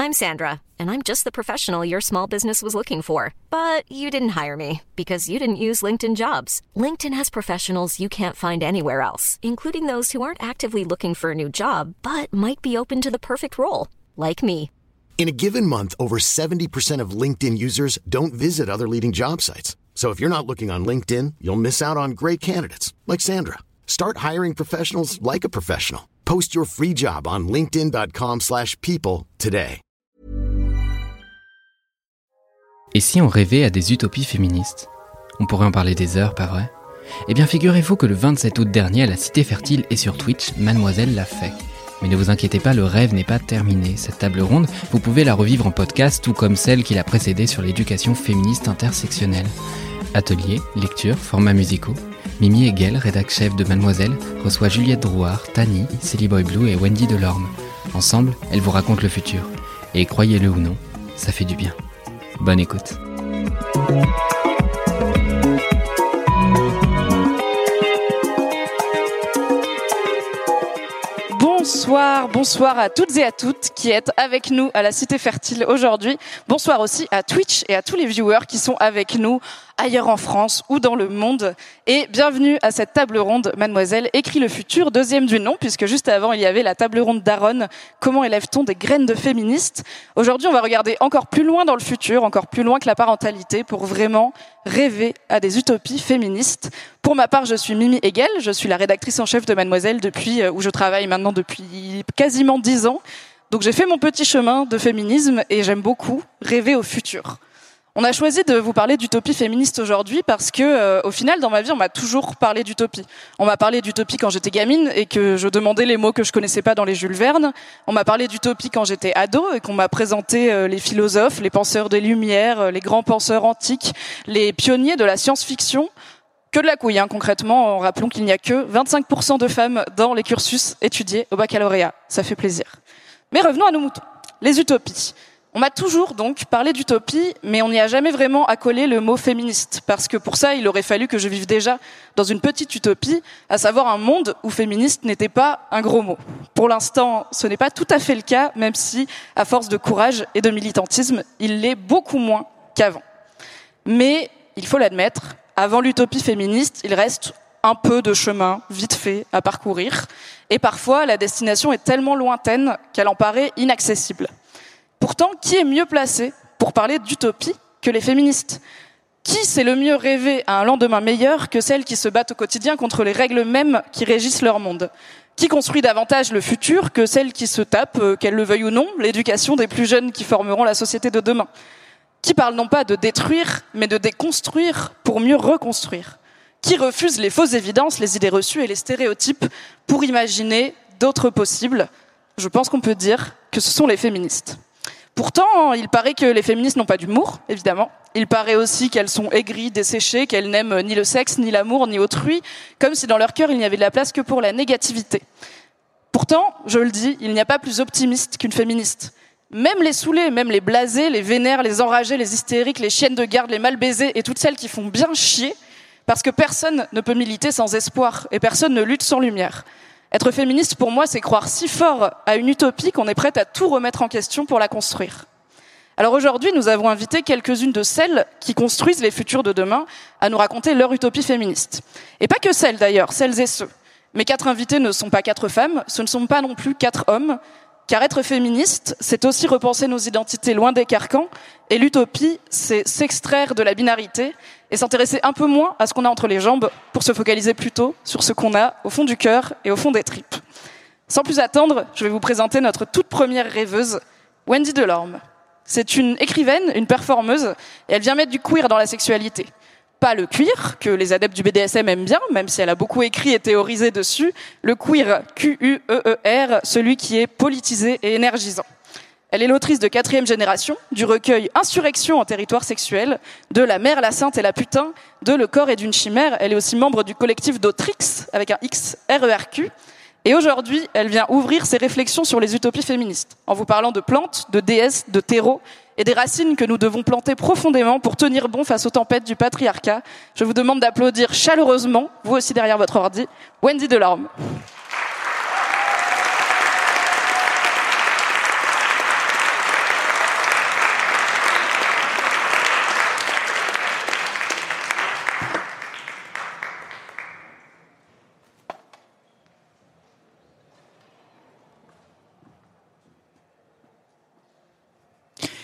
I'm Sandra, and I'm just the professional your small business was looking for. But you didn't hire me because you didn't use LinkedIn Jobs. LinkedIn has professionals you can't find anywhere else, including those who aren't actively looking for a new job, but might be open to the perfect role, like me. In a given month, over 70% of LinkedIn users don't visit other leading job sites. So if you're not looking on LinkedIn, you'll miss out on great candidates like Sandra. Start hiring professionals like a professional. Post your free job on linkedin.com/people today. Et si on rêvait à des utopies féministes ? On pourrait en parler des heures, pas vrai ? Eh bien, figurez-vous que le 27 août dernier, à la Cité Fertile et sur Twitch, Mademoiselle l'a fait. Mais ne vous inquiétez pas, le rêve n'est pas terminé. Cette table ronde, vous pouvez la revivre en podcast, tout comme celle qui l'a précédée sur l'éducation féministe intersectionnelle. Ateliers, lectures, formats musicaux. Mimi Hegel, rédac chef de Mademoiselle, reçoit Juliette Drouard, Tani, Silly Boy Blue et Wendy Delorme. Ensemble, elles vous racontent le futur. Et croyez-le ou non, ça fait du bien. Bonne écoute. Bonsoir à toutes et à toutes qui êtes avec nous à la Cité Fertile aujourd'hui. Bonsoir aussi à Twitch et à tous les viewers qui sont avec nous ailleurs en France ou dans le monde. Et bienvenue à cette table ronde, Mademoiselle écrit le futur, deuxième du nom, puisque juste avant il y avait la table ronde d'Aaron, comment élève-t-on des graines de féministes. Aujourd'hui on va regarder encore plus loin dans le futur, encore plus loin que la parentalité, pour vraiment rêver à des utopies féministes. Pour ma part, je suis Mimi Hegel, je suis la rédactrice en chef de Mademoiselle où je travaille maintenant depuis quasiment 10 ans. Donc j'ai fait mon petit chemin de féminisme et j'aime beaucoup rêver au futur. On a choisi de vous parler d'utopie féministe aujourd'hui parce que, au final, dans ma vie, on m'a toujours parlé d'utopie. On m'a parlé d'utopie quand j'étais gamine et que je demandais les mots que je connaissais pas dans les Jules Verne. On m'a parlé d'utopie quand j'étais ado et qu'on m'a présenté les philosophes, les penseurs des Lumières, les grands penseurs antiques, les pionniers de la science-fiction. Que de la couille, concrètement, en rappelant qu'il n'y a que 25% de femmes dans les cursus étudiés au baccalauréat. Ça fait plaisir. Mais revenons à nos moutons. Les utopies. On m'a toujours donc parlé d'utopie, mais on n'y a jamais vraiment accolé le mot féministe, parce que pour ça, il aurait fallu que je vive déjà dans une petite utopie, à savoir un monde où féministe n'était pas un gros mot. Pour l'instant, ce n'est pas tout à fait le cas, même si, à force de courage et de militantisme, il l'est beaucoup moins qu'avant. Mais, il faut l'admettre, avant l'utopie féministe, il reste un peu de chemin, vite fait, à parcourir, et parfois, la destination est tellement lointaine qu'elle en paraît inaccessible. Pourtant, qui est mieux placé pour parler d'utopie que les féministes ? Qui sait le mieux rêver à un lendemain meilleur que celles qui se battent au quotidien contre les règles mêmes qui régissent leur monde ? Qui construit davantage le futur que celles qui se tapent, qu'elles le veuillent ou non, l'éducation des plus jeunes qui formeront la société de demain ? Qui parle non pas de détruire, mais de déconstruire pour mieux reconstruire ? Qui refuse les fausses évidences, les idées reçues et les stéréotypes pour imaginer d'autres possibles ? Je pense qu'on peut dire que ce sont les féministes. Pourtant, il paraît que les féministes n'ont pas d'humour, évidemment. Il paraît aussi qu'elles sont aigries, desséchées, qu'elles n'aiment ni le sexe, ni l'amour, ni autrui, comme si dans leur cœur il n'y avait de la place que pour la négativité. Pourtant, je le dis, il n'y a pas plus optimiste qu'une féministe. Même les saoulés, même les blasés, les vénères, les enragés, les hystériques, les chiennes de garde, les mal baisées et toutes celles qui font bien chier, parce que personne ne peut militer sans espoir et personne ne lutte sans lumière. Être féministe, pour moi, c'est croire si fort à une utopie qu'on est prête à tout remettre en question pour la construire. Alors aujourd'hui, nous avons invité quelques-unes de celles qui construisent les futurs de demain à nous raconter leur utopie féministe. Et pas que celles d'ailleurs, celles et ceux. Mes 4 invités ne sont pas 4 femmes, ce ne sont pas non plus 4 hommes, car être féministe, c'est aussi repenser nos identités loin des carcans, et l'utopie, c'est s'extraire de la binarité et s'intéresser un peu moins à ce qu'on a entre les jambes pour se focaliser plutôt sur ce qu'on a au fond du cœur et au fond des tripes. Sans plus attendre, je vais vous présenter notre toute première rêveuse, Wendy Delorme. C'est une écrivaine, une performeuse, et elle vient mettre du queer dans la sexualité. Pas le cuir, que les adeptes du BDSM aiment bien, même si elle a beaucoup écrit et théorisé dessus, le queer, Q-U-E-E-R, celui qui est politisé et énergisant. Elle est l'autrice de 4e génération, du recueil Insurrection en territoire sexuel, de La mère, la sainte et la putain, de Le corps est d'une chimère. Elle est aussi membre du collectif d'Autrix, avec un X, R-E-R-Q. Et aujourd'hui, elle vient ouvrir ses réflexions sur les utopies féministes, en vous parlant de plantes, de déesses, de terreaux, et des racines que nous devons planter profondément pour tenir bon face aux tempêtes du patriarcat. Je vous demande d'applaudir chaleureusement, vous aussi derrière votre ordi, Wendy Delorme.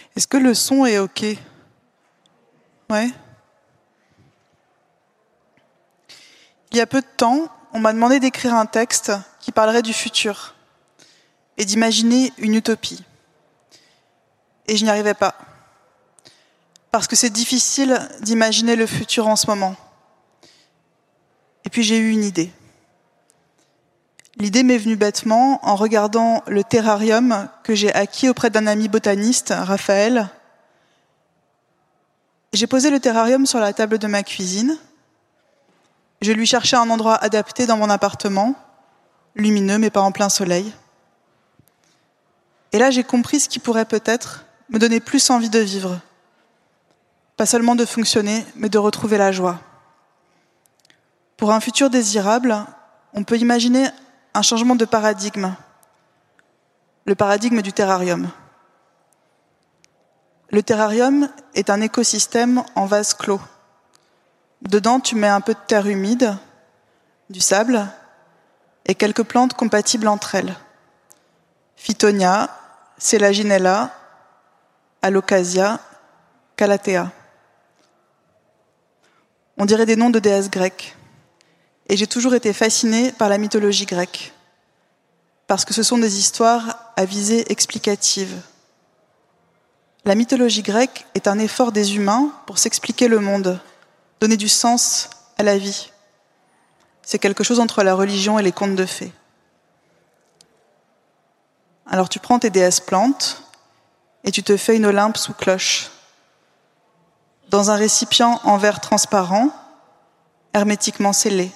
Est-ce que le son est OK? Ouais. Il y a peu de temps, on m'a demandé d'écrire un texte qui parlerait du futur et d'imaginer une utopie. Et je n'y arrivais pas. Parce que c'est difficile d'imaginer le futur en ce moment. Et puis j'ai eu une idée. L'idée m'est venue bêtement en regardant le terrarium que j'ai acquis auprès d'un ami botaniste, Raphaël. J'ai posé le terrarium sur la table de ma cuisine. Je lui cherchais un endroit adapté dans mon appartement, lumineux mais pas en plein soleil. Et là, j'ai compris ce qui pourrait peut-être me donner plus envie de vivre. Pas seulement de fonctionner, mais de retrouver la joie. Pour un futur désirable, on peut imaginer un changement de paradigme. Le paradigme du terrarium. Le terrarium est un écosystème en vase clos. Dedans, tu mets un peu de terre humide, du sable et quelques plantes compatibles entre elles. Phytonia, Selaginella, Alocasia, Calathea. On dirait des noms de déesses grecques. Et j'ai toujours été fascinée par la mythologie grecque, parce que ce sont des histoires à visée explicative. La mythologie grecque est un effort des humains pour s'expliquer le monde, donner du sens à la vie. C'est quelque chose entre la religion et les contes de fées. Alors tu prends tes déesses plantes et tu te fais une Olympe sous cloche. Dans un récipient en verre transparent, hermétiquement scellé.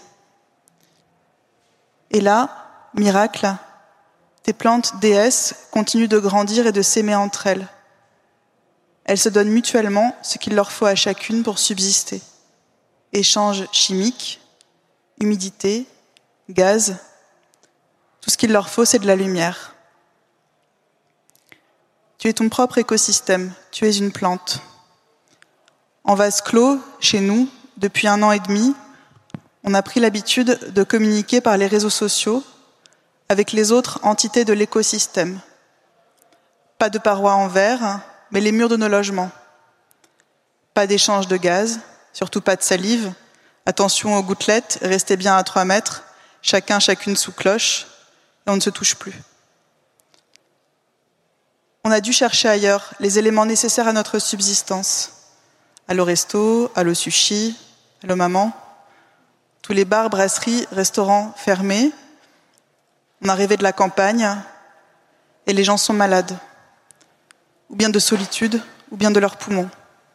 Et là, miracle, tes plantes déesses continuent de grandir et de s'aimer entre elles. Elles se donnent mutuellement ce qu'il leur faut à chacune pour subsister. Échanges chimiques, humidité, gaz, tout ce qu'il leur faut, c'est de la lumière. Tu es ton propre écosystème, tu es une plante. En vase clos, chez nous, depuis 1 an et demi, on a pris l'habitude de communiquer par les réseaux sociaux avec les autres entités de l'écosystème. Pas de parois en verre, mais les murs de nos logements. Pas d'échange de gaz, surtout pas de salive. Attention aux gouttelettes, restez bien à 3 mètres, chacune sous cloche, et on ne se touche plus. On a dû chercher ailleurs les éléments nécessaires à notre subsistance. Allo resto, allo sushi, allo maman. Tous les bars, brasseries, restaurants fermés. On arrivait de la campagne et les gens sont malades. Ou bien de solitude, ou bien de leurs poumons.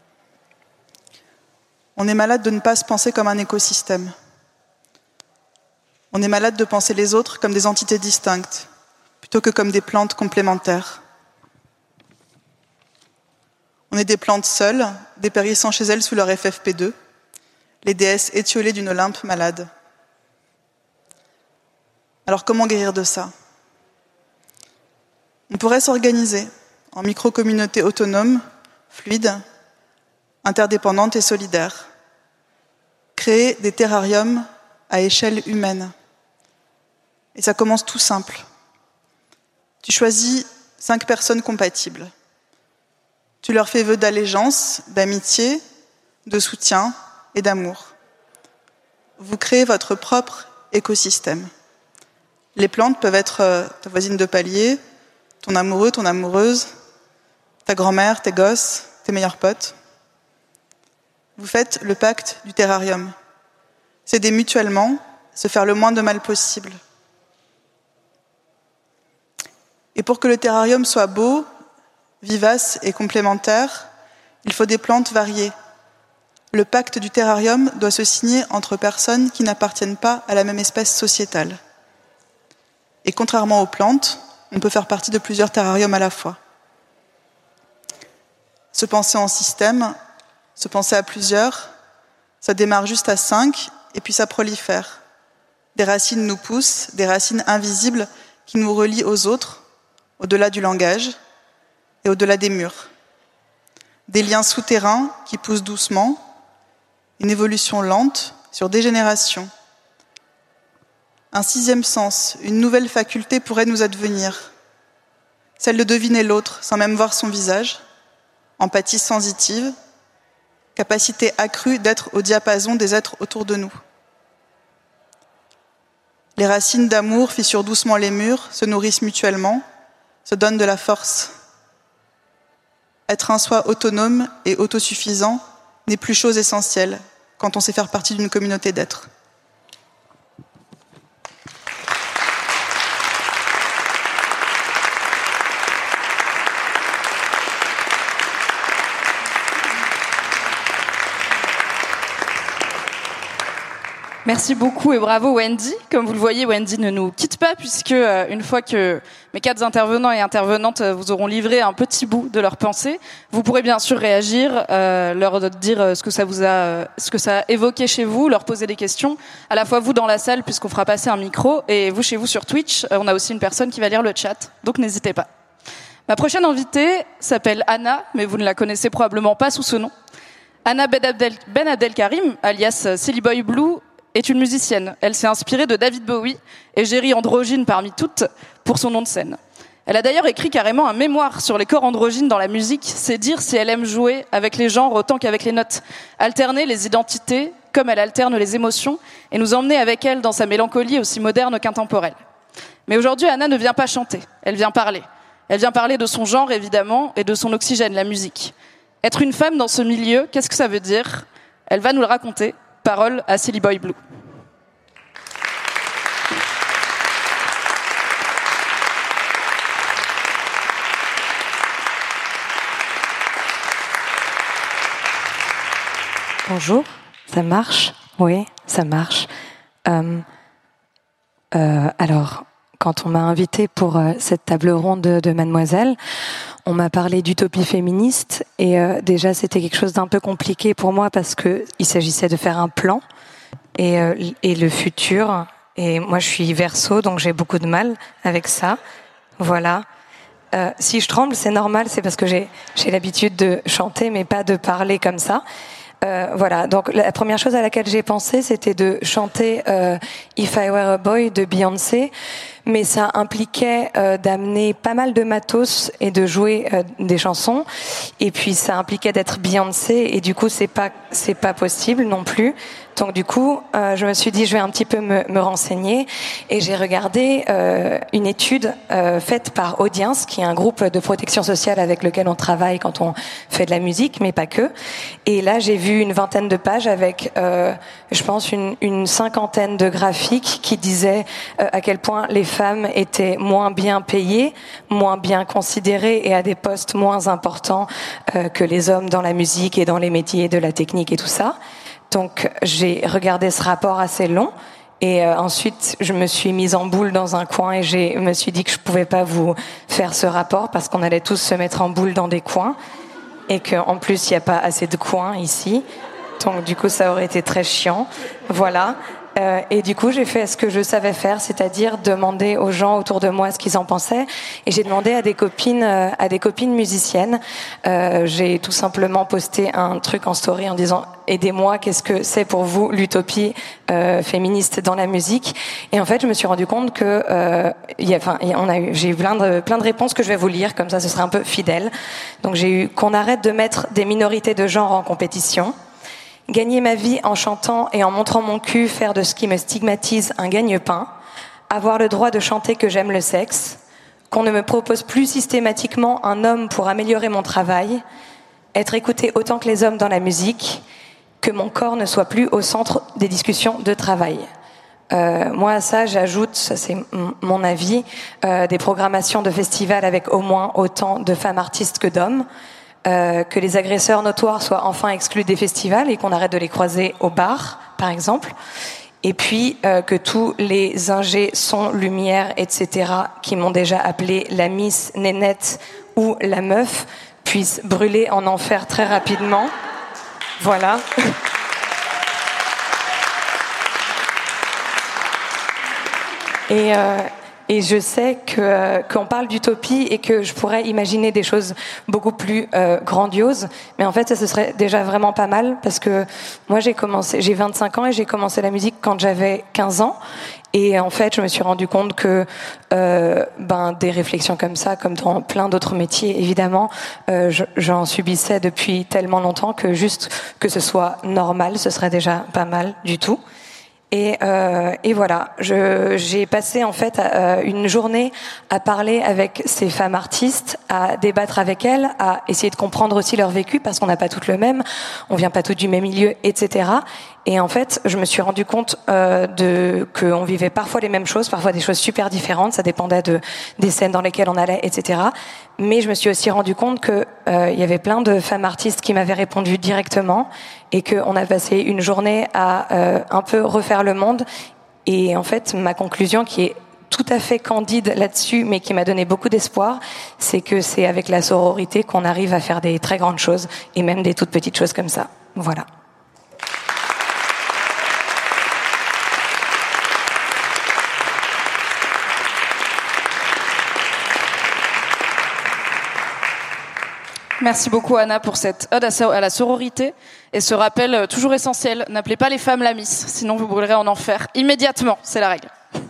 On est malade de ne pas se penser comme un écosystème. On est malade de penser les autres comme des entités distinctes, plutôt que comme des plantes complémentaires. On est des plantes seules, dépérissant chez elles sous leur FFP2, les déesses étiolées d'une Olympe malade. Alors comment guérir de ça? On pourrait s'organiser en micro-communautés autonomes, fluides, interdépendantes et solidaires. Créer des terrariums à échelle humaine. Et ça commence tout simple. Tu choisis 5 personnes compatibles. Tu leur fais vœu d'allégeance, d'amitié, de soutien et d'amour. Vous créez votre propre écosystème. Les plantes peuvent être ta voisine de palier, ton amoureux, ton amoureuse, ta grand-mère, tes gosses, tes meilleurs potes. Vous faites le pacte du terrarium. S'aider mutuellement, se faire le moins de mal possible. Et pour que le terrarium soit beau, vivace et complémentaire, il faut des plantes variées. Le pacte du terrarium doit se signer entre personnes qui n'appartiennent pas à la même espèce sociétale. Et contrairement aux plantes, on peut faire partie de plusieurs terrariums à la fois. Se penser en système, se penser à plusieurs, ça démarre juste à 5 et puis ça prolifère. Des racines nous poussent, des racines invisibles qui nous relient aux autres, au-delà du langage et au-delà des murs. Des liens souterrains qui poussent doucement, une évolution lente sur des générations. Un 6e sens, une nouvelle faculté pourrait nous advenir, celle de deviner l'autre sans même voir son visage, empathie sensitive, capacité accrue d'être au diapason des êtres autour de nous. Les racines d'amour fissurent doucement les murs, se nourrissent mutuellement, se donnent de la force. Être un soi autonome et autosuffisant n'est plus chose essentielle quand on sait faire partie d'une communauté d'êtres. Merci beaucoup et bravo Wendy. Comme vous le voyez, Wendy ne nous quitte pas puisque une fois que mes 4 intervenants et intervenantes vous auront livré un petit bout de leur pensée, vous pourrez bien sûr réagir, leur dire ce que ça a évoqué chez vous, leur poser des questions, à la fois vous dans la salle puisqu'on fera passer un micro et vous chez vous sur Twitch. On a aussi une personne qui va lire le chat, donc n'hésitez pas. Ma prochaine invitée s'appelle Anna, mais vous ne la connaissez probablement pas sous ce nom. Anna Ben Abdelkarim, alias Silly Boy Blue, est une musicienne. Elle s'est inspirée de David Bowie, égérie androgyne parmi toutes, pour son nom de scène. Elle a d'ailleurs écrit carrément un mémoire sur les corps androgynes dans la musique. C'est dire si elle aime jouer avec les genres autant qu'avec les notes, alterner les identités comme elle alterne les émotions et nous emmener avec elle dans sa mélancolie aussi moderne qu'intemporelle. Mais aujourd'hui, Anna ne vient pas chanter, elle vient parler. Elle vient parler de son genre, évidemment, et de son oxygène, la musique. Être une femme dans ce milieu, qu'est-ce que ça veut dire ? Elle va nous le raconter. Parole à Silly Boy Blue. Bonjour, ça marche ? Oui, ça marche. Alors, quand on m'a invitée pour cette table ronde de Mademoiselle, on m'a parlé d'utopie féministe et déjà c'était quelque chose d'un peu compliqué pour moi parce que il s'agissait de faire un plan et le futur. Et moi je suis Verseau, donc j'ai beaucoup de mal avec ça. Voilà. Si je tremble, c'est normal, c'est parce que j'ai l'habitude de chanter mais pas de parler comme ça. Voilà, donc la première chose à laquelle j'ai pensé, c'était de chanter If I Were a Boy de Beyoncé, mais ça impliquait d'amener pas mal de matos et de jouer des chansons, et puis ça impliquait d'être Beyoncé, et du coup c'est pas possible non plus. Donc du coup, je me suis dit je vais un petit peu me renseigner, et j'ai regardé une étude faite par Audience, qui est un groupe de protection sociale avec lequel on travaille quand on fait de la musique, mais pas que. Et là, j'ai vu une 20aine de pages avec, je pense, une 50aine de graphiques qui disaient à quel point les femmes étaient moins bien payées, moins bien considérées et à des postes moins importants que les hommes dans la musique et dans les métiers de la technique et tout ça. Donc j'ai regardé ce rapport assez long et ensuite je me suis mise en boule dans un coin et je me suis dit que je pouvais pas vous faire ce rapport parce qu'on allait tous se mettre en boule dans des coins et qu'en plus il n'y a pas assez de coins ici. Donc du coup ça aurait été très chiant. Voilà. Et du coup, j'ai fait ce que je savais faire, c'est-à-dire demander aux gens autour de moi ce qu'ils en pensaient. Et j'ai demandé à des copines musiciennes. J'ai tout simplement posté un truc en story en disant « Aidez-moi, qu'est-ce que c'est pour vous l'utopie féministe dans la musique ?» Et en fait, je me suis rendu compte que j'ai eu plein de réponses que je vais vous lire, comme ça, ce sera un peu fidèle. Donc, j'ai eu qu'on arrête de mettre des minorités de genre en compétition. Gagner ma vie en chantant et en montrant mon cul, faire de ce qui me stigmatise un gagne-pain, avoir le droit de chanter que j'aime le sexe, qu'on ne me propose plus systématiquement un homme pour améliorer mon travail, être écouté autant que les hommes dans la musique, que mon corps ne soit plus au centre des discussions de travail. Moi à ça j'ajoute, ça c'est mon avis, des programmations de festivals avec au moins autant de femmes artistes que d'hommes, que les agresseurs notoires soient enfin exclus des festivals et qu'on arrête de les croiser au bar, par exemple. Et puis que tous les ingés, sons, lumière, etc., qui m'ont déjà appelé la Miss Nénette ou la meuf, puissent brûler en enfer très rapidement. Voilà. Et je sais qu'on parle d'utopie et que je pourrais imaginer des choses beaucoup plus grandioses, mais en fait ça ce serait déjà vraiment pas mal parce que moi j'ai 25 ans et j'ai commencé la musique quand j'avais 15 ans Et en fait, je me suis rendu compte que des réflexions comme ça, comme dans plein d'autres métiers, évidemment, j'en subissais depuis tellement longtemps que juste que ce soit normal, ce serait déjà pas mal du tout. Et voilà, j'ai passé en fait une journée à parler avec ces femmes artistes, à débattre avec elles, à essayer de comprendre aussi leur vécu, parce qu'on n'a pas toutes le même, on vient pas toutes du même milieu, etc. Et en fait, je me suis rendu compte qu'on vivait parfois les mêmes choses, parfois des choses super différentes, ça dépendait des scènes dans lesquelles on allait, etc. Mais je me suis aussi rendu compte que y avait plein de femmes artistes qui m'avaient répondu directement et qu'on a passé une journée à un peu refaire le monde. Et en fait, ma conclusion, qui est tout à fait candide là-dessus, mais qui m'a donné beaucoup d'espoir, c'est que c'est avec la sororité qu'on arrive à faire des très grandes choses, et même des toutes petites choses comme ça. Voilà. Merci beaucoup Anna pour cette ode à la sororité et ce rappel toujours essentiel. N'appelez pas les femmes la miss, sinon vous brûlerez en enfer immédiatement, c'est la règle.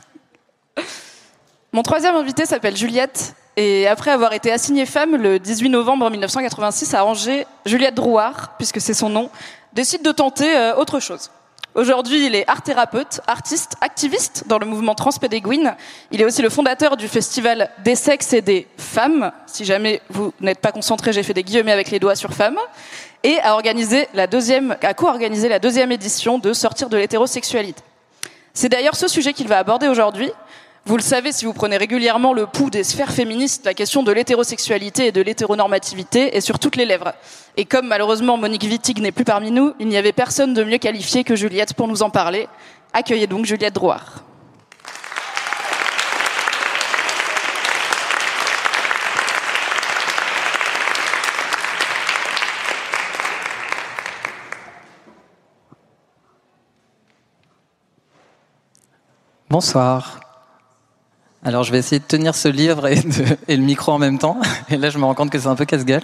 Mon troisième invité s'appelle Juliette et après avoir été assignée femme le 18 novembre 1986 à Angers, Juliette Drouard, puisque c'est son nom, décide de tenter autre chose. Aujourd'hui, il est art-thérapeute, artiste, activiste dans le mouvement Transpédéguine. Il est aussi le fondateur du festival des sexes et des femmes. Si jamais vous n'êtes pas concentré, j'ai fait des guillemets avec les doigts sur femmes. Et a co-organisé la deuxième édition de Sortir de l'hétérosexualité. C'est d'ailleurs ce sujet qu'il va aborder aujourd'hui. Vous le savez, si vous prenez régulièrement le pouls des sphères féministes, la question de l'hétérosexualité et de l'hétéronormativité est sur toutes les lèvres. Et comme malheureusement Monique Wittig n'est plus parmi nous, il n'y avait personne de mieux qualifié que Juliette pour nous en parler. Accueillez donc Juliette Drouard. Bonsoir. Alors je vais essayer de tenir ce livre et le micro en même temps. Et là je me rends compte que c'est un peu casse-gueule.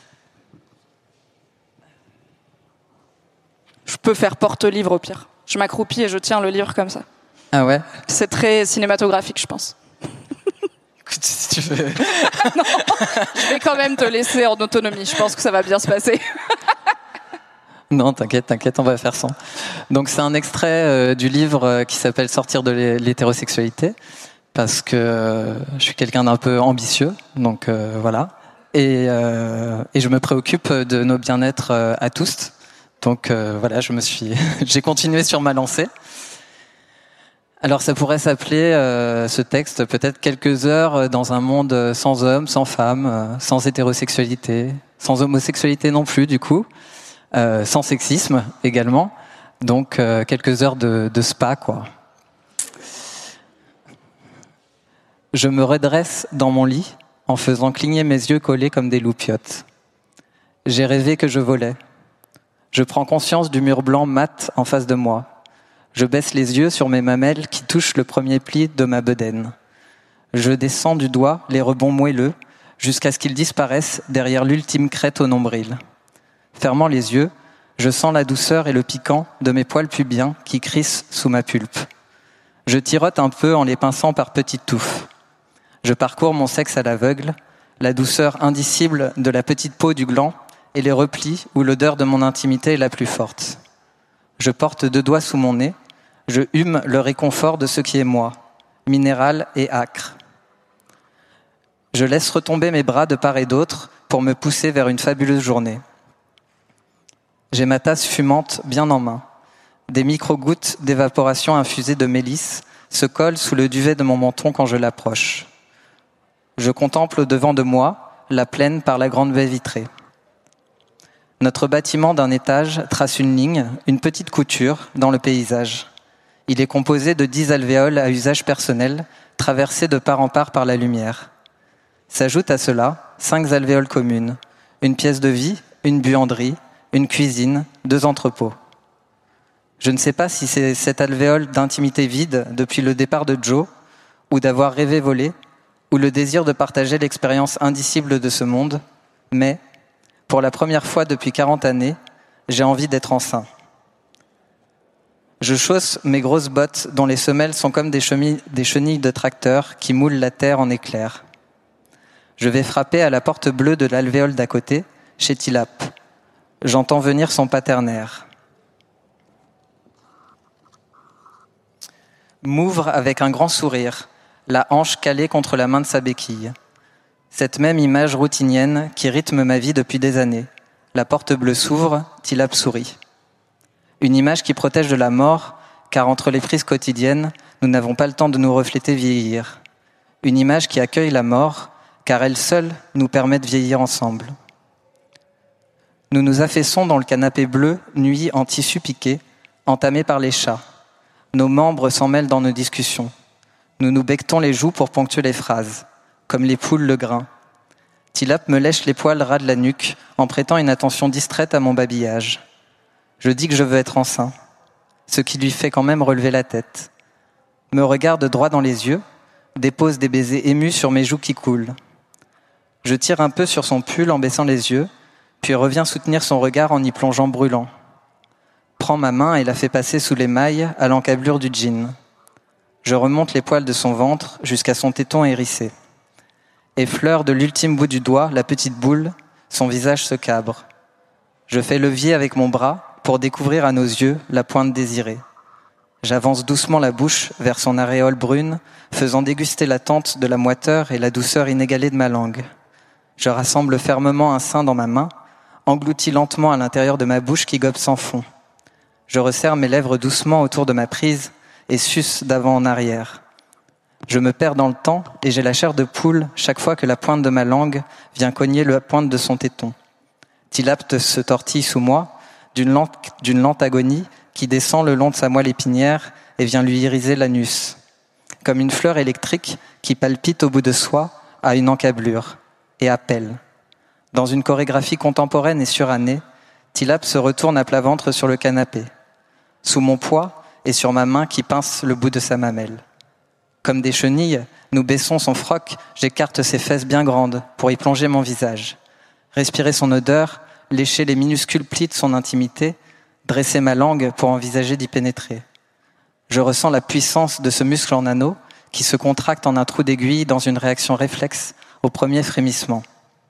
Je peux faire porte-livre au pire. Je m'accroupis et je tiens le livre comme ça. Ah ouais? C'est très cinématographique, je pense. Écoute, si tu veux. Non, je vais quand même te laisser en autonomie. Je pense que ça va bien se passer. Non, t'inquiète, on va faire sans. Donc c'est un extrait du livre qui s'appelle Sortir de l'hétérosexualité, parce que je suis quelqu'un d'un peu ambitieux, donc voilà. Et je me préoccupe de nos bien-être à tous. Donc voilà, j'ai continué sur ma lancée. Alors ça pourrait s'appeler ce texte peut-être quelques heures dans un monde sans hommes, sans femmes, sans hétérosexualité, sans homosexualité non plus du coup. Sans sexisme également, donc quelques heures de spa quoi. Je me redresse dans mon lit en faisant cligner mes yeux collés comme des loupiottes. J'ai rêvé que je volais. Je prends conscience du mur blanc mat en face de moi. Je baisse les yeux sur mes mamelles qui touchent le premier pli de ma bedaine. Je descends du doigt les rebonds moelleux jusqu'à ce qu'ils disparaissent derrière l'ultime crête au nombril. Fermant les yeux, je sens la douceur et le piquant de mes poils pubiens qui crissent sous ma pulpe. Je tirote un peu en les pinçant par petites touffes. Je parcours mon sexe à l'aveugle, la douceur indicible de la petite peau du gland et les replis où l'odeur de mon intimité est la plus forte. Je porte 2 doigts sous mon nez, je hume le réconfort de ce qui est moi, minéral et âcre. Je laisse retomber mes bras de part et d'autre pour me pousser vers une fabuleuse journée. J'ai ma tasse fumante bien en main. Des micro-gouttes d'évaporation infusées de mélisse se collent sous le duvet de mon menton quand je l'approche. Je contemple au-devant de moi la plaine par la grande baie vitrée. Notre bâtiment d'un étage trace une ligne, une petite couture dans le paysage. Il est composé de 10 alvéoles à usage personnel, traversés de part en part par la lumière. S'ajoutent à cela 5 alvéoles communes, une pièce de vie, une buanderie, une cuisine, 2 entrepôts. Je ne sais pas si c'est cette alvéole d'intimité vide depuis le départ de Joe, ou d'avoir rêvé voler, ou le désir de partager l'expérience indicible de ce monde, mais, pour la première fois depuis 40 années, j'ai envie d'être enceint. Je chausse mes grosses bottes dont les semelles sont comme des chenilles de tracteur qui moulent la terre en éclairs. Je vais frapper à la porte bleue de l'alvéole d'à côté, chez Tilap. J'entends venir son paternaire. M'ouvre avec un grand sourire, la hanche calée contre la main de sa béquille. Cette même image routinienne qui rythme ma vie depuis des années. La porte bleue s'ouvre, Tilap sourit. Une image qui protège de la mort, car entre les prises quotidiennes, nous n'avons pas le temps de nous refléter vieillir. Une image qui accueille la mort, car elle seule nous permet de vieillir ensemble. Nous nous affaissons dans le canapé bleu, nuit en tissu piqué, entamé par les chats. Nos membres s'en mêlent dans nos discussions. Nous nous becquetons les joues pour ponctuer les phrases, comme les poules le grain. Tilap me lèche les poils ras de la nuque en prêtant une attention distraite à mon babillage. Je dis que je veux être enceint, ce qui lui fait quand même relever la tête. Me regarde droit dans les yeux, dépose des baisers émus sur mes joues qui coulent. Je tire un peu sur son pull en baissant les yeux, puis reviens soutenir son regard en y plongeant brûlant. Prends ma main et la fais passer sous les mailles à l'encablure du jean. Je remonte les poils de son ventre jusqu'à son téton hérissé. Effleure de l'ultime bout du doigt la petite boule, son visage se cabre. Je fais levier avec mon bras pour découvrir à nos yeux la pointe désirée. J'avance doucement la bouche vers son aréole brune, faisant déguster l'attente de la moiteur et la douceur inégalée de ma langue. Je rassemble fermement un sein dans ma main, engloutis lentement à l'intérieur de ma bouche qui gobe sans fond. Je resserre mes lèvres doucement autour de ma prise et suce d'avant en arrière. Je me perds dans le temps et j'ai la chair de poule chaque fois que la pointe de ma langue vient cogner la pointe de son téton. Tilap se tortille sous moi d'une lente agonie qui descend le long de sa moelle épinière et vient lui iriser l'anus. Comme une fleur électrique qui palpite au bout de soi à une encablure et appelle. Dans une chorégraphie contemporaine et surannée, Tilap se retourne à plat ventre sur le canapé, sous mon poids et sur ma main qui pince le bout de sa mamelle. Comme des chenilles, nous baissons son froc, j'écarte ses fesses bien grandes pour y plonger mon visage. Respirer son odeur, lécher les minuscules plis de son intimité, dresser ma langue pour envisager d'y pénétrer. Je ressens la puissance de ce muscle en anneau qui se contracte en un trou d'aiguille dans une réaction réflexe au premier frémissement.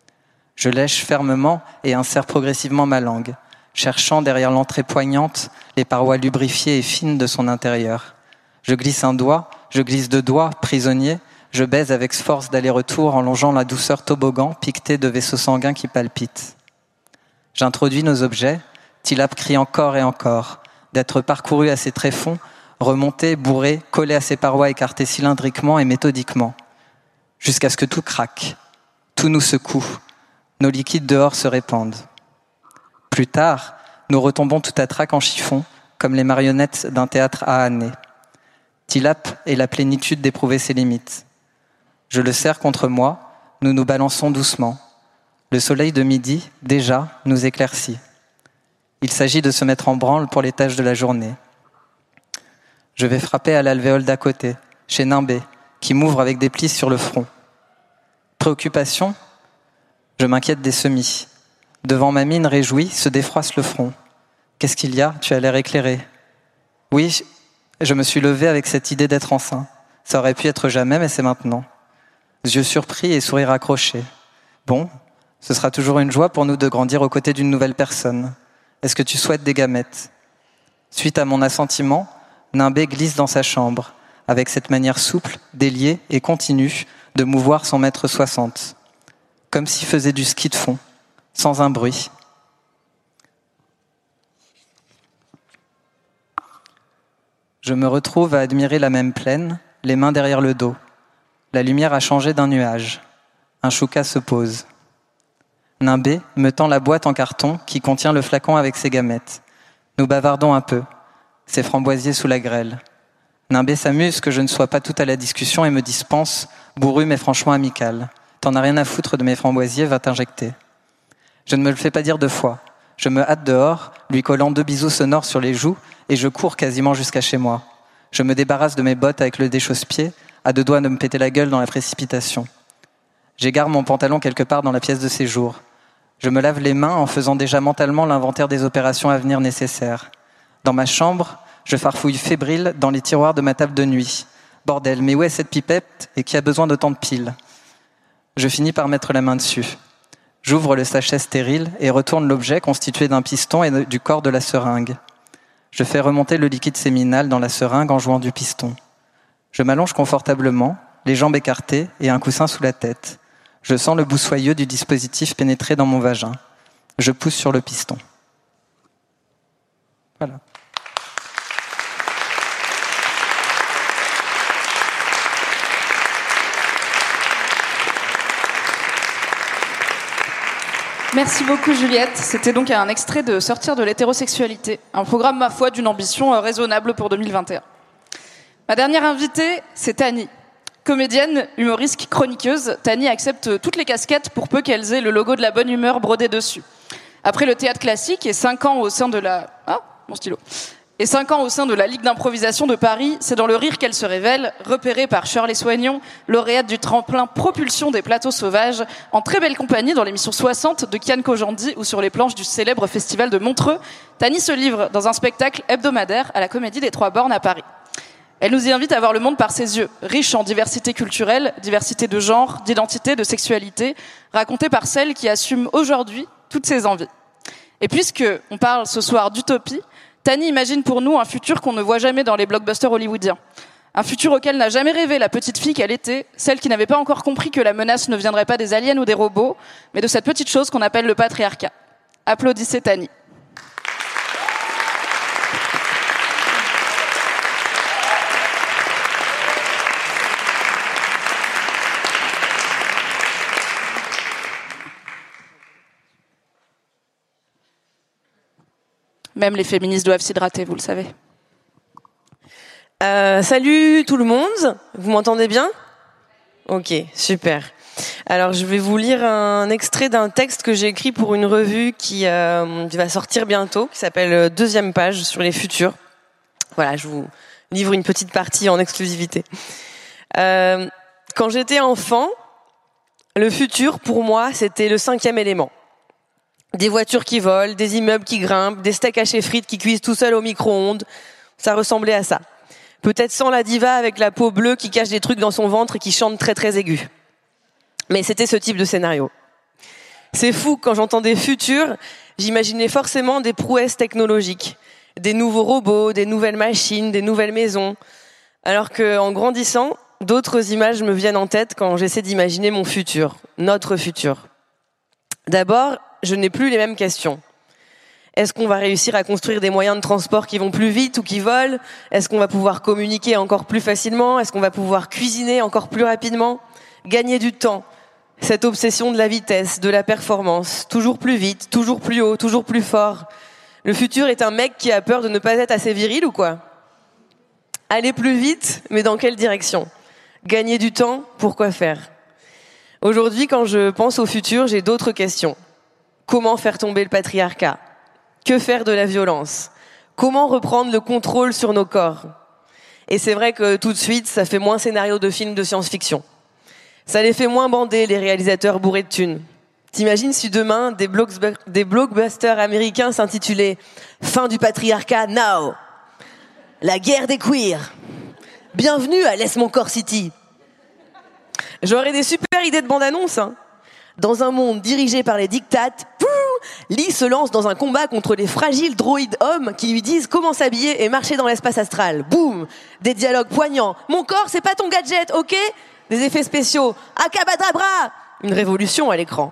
Je lèche fermement et insère progressivement ma langue, cherchant derrière l'entrée poignante les parois lubrifiées et fines de son intérieur. Je glisse un doigt, je glisse deux doigts, prisonniers, je baise avec force d'aller-retour en longeant la douceur toboggan piquetée de vaisseaux sanguins qui palpitent. J'introduis nos objets, Tilap crie encore et encore, d'être parcouru à ses tréfonds, remonté, bourré, collé à ses parois écartées cylindriquement et méthodiquement, jusqu'à ce que tout craque, tout nous secoue, nos liquides dehors se répandent. Plus tard, nous retombons tout à trac en chiffon, comme les marionnettes d'un théâtre ahané. Tilap est la plénitude d'éprouver ses limites. Je le serre contre moi, nous nous balançons doucement. Le soleil de midi, déjà, nous éclaircit. Il s'agit de se mettre en branle pour les tâches de la journée. Je vais frapper à l'alvéole d'à côté, chez Nimbé, qui m'ouvre avec des plis sur le front. Préoccupation ? Je m'inquiète des semis. Devant ma mine réjouie, se défroisse le front. Qu'est-ce qu'il y a ? Tu as l'air éclairé. Oui, je me suis levé avec cette idée d'être enceint. Ça aurait pu être jamais, mais c'est maintenant. Yeux surpris et sourire accroché. Bon, ce sera toujours une joie pour nous de grandir aux côtés d'une nouvelle personne. Est-ce que tu souhaites des gamètes ? Suite à mon assentiment, Nimbé glisse dans sa chambre, avec cette manière souple, déliée et continue de mouvoir son mètre 60. Comme s'il faisait du ski de fond, sans un bruit. Je me retrouve à admirer la même plaine, les mains derrière le dos. La lumière a changé d'un nuage. Un chouka se pose. Nimbé me tend la boîte en carton qui contient le flacon avec ses gamètes. Nous bavardons un peu, ses framboisiers sous la grêle. Nimbé s'amuse que je ne sois pas tout à la discussion et me dispense, bourru mais franchement amical. T'en as rien à foutre de mes framboisiers, va t'injecter. Je ne me le fais pas dire deux fois. Je me hâte dehors, lui collant 2 bisous sonores sur les joues, et je cours quasiment jusqu'à chez moi. Je me débarrasse de mes bottes avec le déchausse-pied, à 2 doigts de me péter la gueule dans la précipitation. J'égare mon pantalon quelque part dans la pièce de séjour. Je me lave les mains en faisant déjà mentalement l'inventaire des opérations à venir nécessaires. Dans ma chambre, Je farfouille fébrile dans les tiroirs de ma table de nuit. Bordel, mais où est cette pipette et qui a besoin d'autant de piles? Je finis par mettre la main dessus. J'ouvre le sachet stérile et retourne l'objet constitué d'un piston et du corps de la seringue. Je fais remonter le liquide séminal dans la seringue en jouant du piston. Je m'allonge confortablement, les jambes écartées et un coussin sous la tête. Je sens le bout soyeux du dispositif pénétrer dans mon vagin. Je pousse sur le piston. Voilà. Merci beaucoup Juliette. C'était donc un extrait de Sortir de l'hétérosexualité, un programme ma foi d'une ambition raisonnable pour 2021. Ma dernière invitée, c'est Tani. Comédienne, humoriste, chroniqueuse, Tani accepte toutes les casquettes pour peu qu'elles aient le logo de la bonne humeur brodé dessus. Après le théâtre classique et 5 ans au sein de la... Ah, mon stylo. Et 5 ans au sein de la Ligue d'improvisation de Paris, c'est dans le rire qu'elle se révèle, repérée par Shirley Soignon, lauréate du tremplin Propulsion des plateaux sauvages, en très belle compagnie dans l'émission 60 de Kian Kojandi ou sur les planches du célèbre festival de Montreux. Tani se livre dans un spectacle hebdomadaire à la Comédie des Trois Bornes à Paris. Elle nous y invite à voir le monde par ses yeux, riche en diversité culturelle, diversité de genre, d'identité, de sexualité, racontée par celle qui assume aujourd'hui toutes ses envies. Et puisque on parle ce soir d'utopie, Tani imagine pour nous un futur qu'on ne voit jamais dans les blockbusters hollywoodiens. Un futur auquel n'a jamais rêvé la petite fille qu'elle était, celle qui n'avait pas encore compris que la menace ne viendrait pas des aliens ou des robots, mais de cette petite chose qu'on appelle le patriarcat. Applaudissez Tani. Même les féministes doivent s'hydrater, vous le savez. Salut tout le monde, vous m'entendez bien? Ok, super. Alors je vais vous lire un extrait d'un texte que j'ai écrit pour une revue qui va sortir bientôt, qui s'appelle Deuxième page sur les futurs. Voilà, je vous livre une petite partie en exclusivité. Quand j'étais enfant, le futur pour moi c'était le cinquième élément. Des voitures qui volent, des immeubles qui grimpent, des steaks hachés frites qui cuisent tout seuls au micro-ondes. Ça ressemblait à ça. Peut-être sans la diva avec la peau bleue qui cache des trucs dans son ventre et qui chante très très aigu. Mais c'était ce type de scénario. C'est fou, quand j'entendais futur, j'imaginais forcément des prouesses technologiques. Des nouveaux robots, des nouvelles machines, des nouvelles maisons. Alors qu'en grandissant, d'autres images me viennent en tête quand j'essaie d'imaginer mon futur, notre futur. D'abord, je n'ai plus les mêmes questions. Est-ce qu'on va réussir à construire des moyens de transport qui vont plus vite ou qui volent? Est-ce qu'on va pouvoir communiquer encore plus facilement? Est-ce qu'on va pouvoir cuisiner encore plus rapidement? Gagner du temps. Cette obsession de la vitesse, de la performance. Toujours plus vite, toujours plus haut, toujours plus fort. Le futur est un mec qui a peur de ne pas être assez viril ou quoi? Aller plus vite, mais dans quelle direction? Gagner du temps, pourquoi faire? Aujourd'hui, quand je pense au futur, j'ai d'autres questions. Comment faire tomber le patriarcat? Que faire de la violence? Comment reprendre le contrôle sur nos corps? Et c'est vrai que tout de suite, ça fait moins scénario de film de science-fiction. Ça les fait moins bander, les réalisateurs bourrés de thunes. T'imagines si demain, des blockbusters américains s'intitulaient « Fin du patriarcat now »,« La guerre des queers »,« Bienvenue à Laisse mon corps City ». J'aurais des super idées de bande-annonce, hein. Dans un monde dirigé par les dictates, Lee se lance dans un combat contre les fragiles droïdes hommes qui lui disent comment s'habiller et marcher dans l'espace astral. Boum! Des dialogues poignants. Mon corps, c'est pas ton gadget, ok? Des effets spéciaux. Acabadabra! Une révolution à l'écran.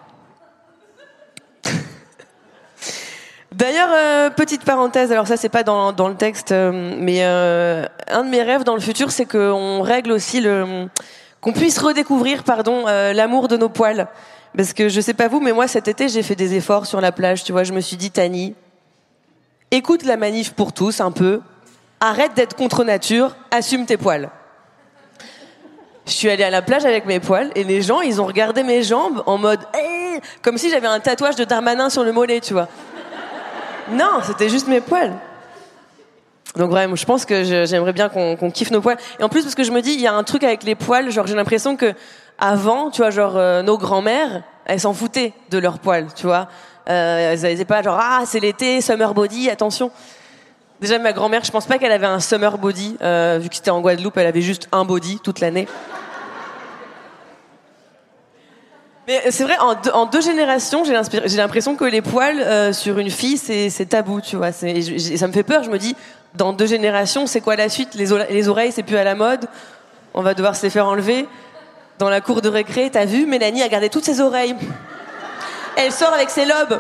D'ailleurs, petite parenthèse, alors ça c'est pas dans le texte, mais un de mes rêves dans le futur, c'est qu'on règle aussi qu'on puisse redécouvrir, l'amour de nos poils. Parce que je sais pas vous, mais moi cet été j'ai fait des efforts sur la plage, tu vois, je me suis dit Tani, écoute la manif pour tous un peu, arrête d'être contre nature, assume tes poils. Je suis allée à la plage avec mes poils et les gens ils ont regardé mes jambes en mode comme si j'avais un tatouage de Darmanin sur le mollet, tu vois. Non, c'était juste mes poils. Donc vraiment, je pense que j'aimerais bien qu'on kiffe nos poils. Et en plus parce que je me dis il y a un truc avec les poils, genre j'ai l'impression que avant, tu vois, nos grands-mères, elles s'en foutaient de leurs poils, tu vois. Elles disaient pas genre c'est l'été, summer body, attention. Déjà, ma grand-mère, je pense pas qu'elle avait un summer body. Vu que c'était en Guadeloupe, elle avait juste un body toute l'année. Mais c'est vrai, en deux générations, j'ai l'impression que les poils sur une fille, c'est tabou, tu vois. Ça me fait peur, je me dis, dans 2 générations, c'est quoi la suite? Les oreilles, c'est plus à la mode. On va devoir se les faire enlever. Dans la cour de récré, t'as vu, Mélanie a gardé toutes ses oreilles. Elle sort avec ses lobes.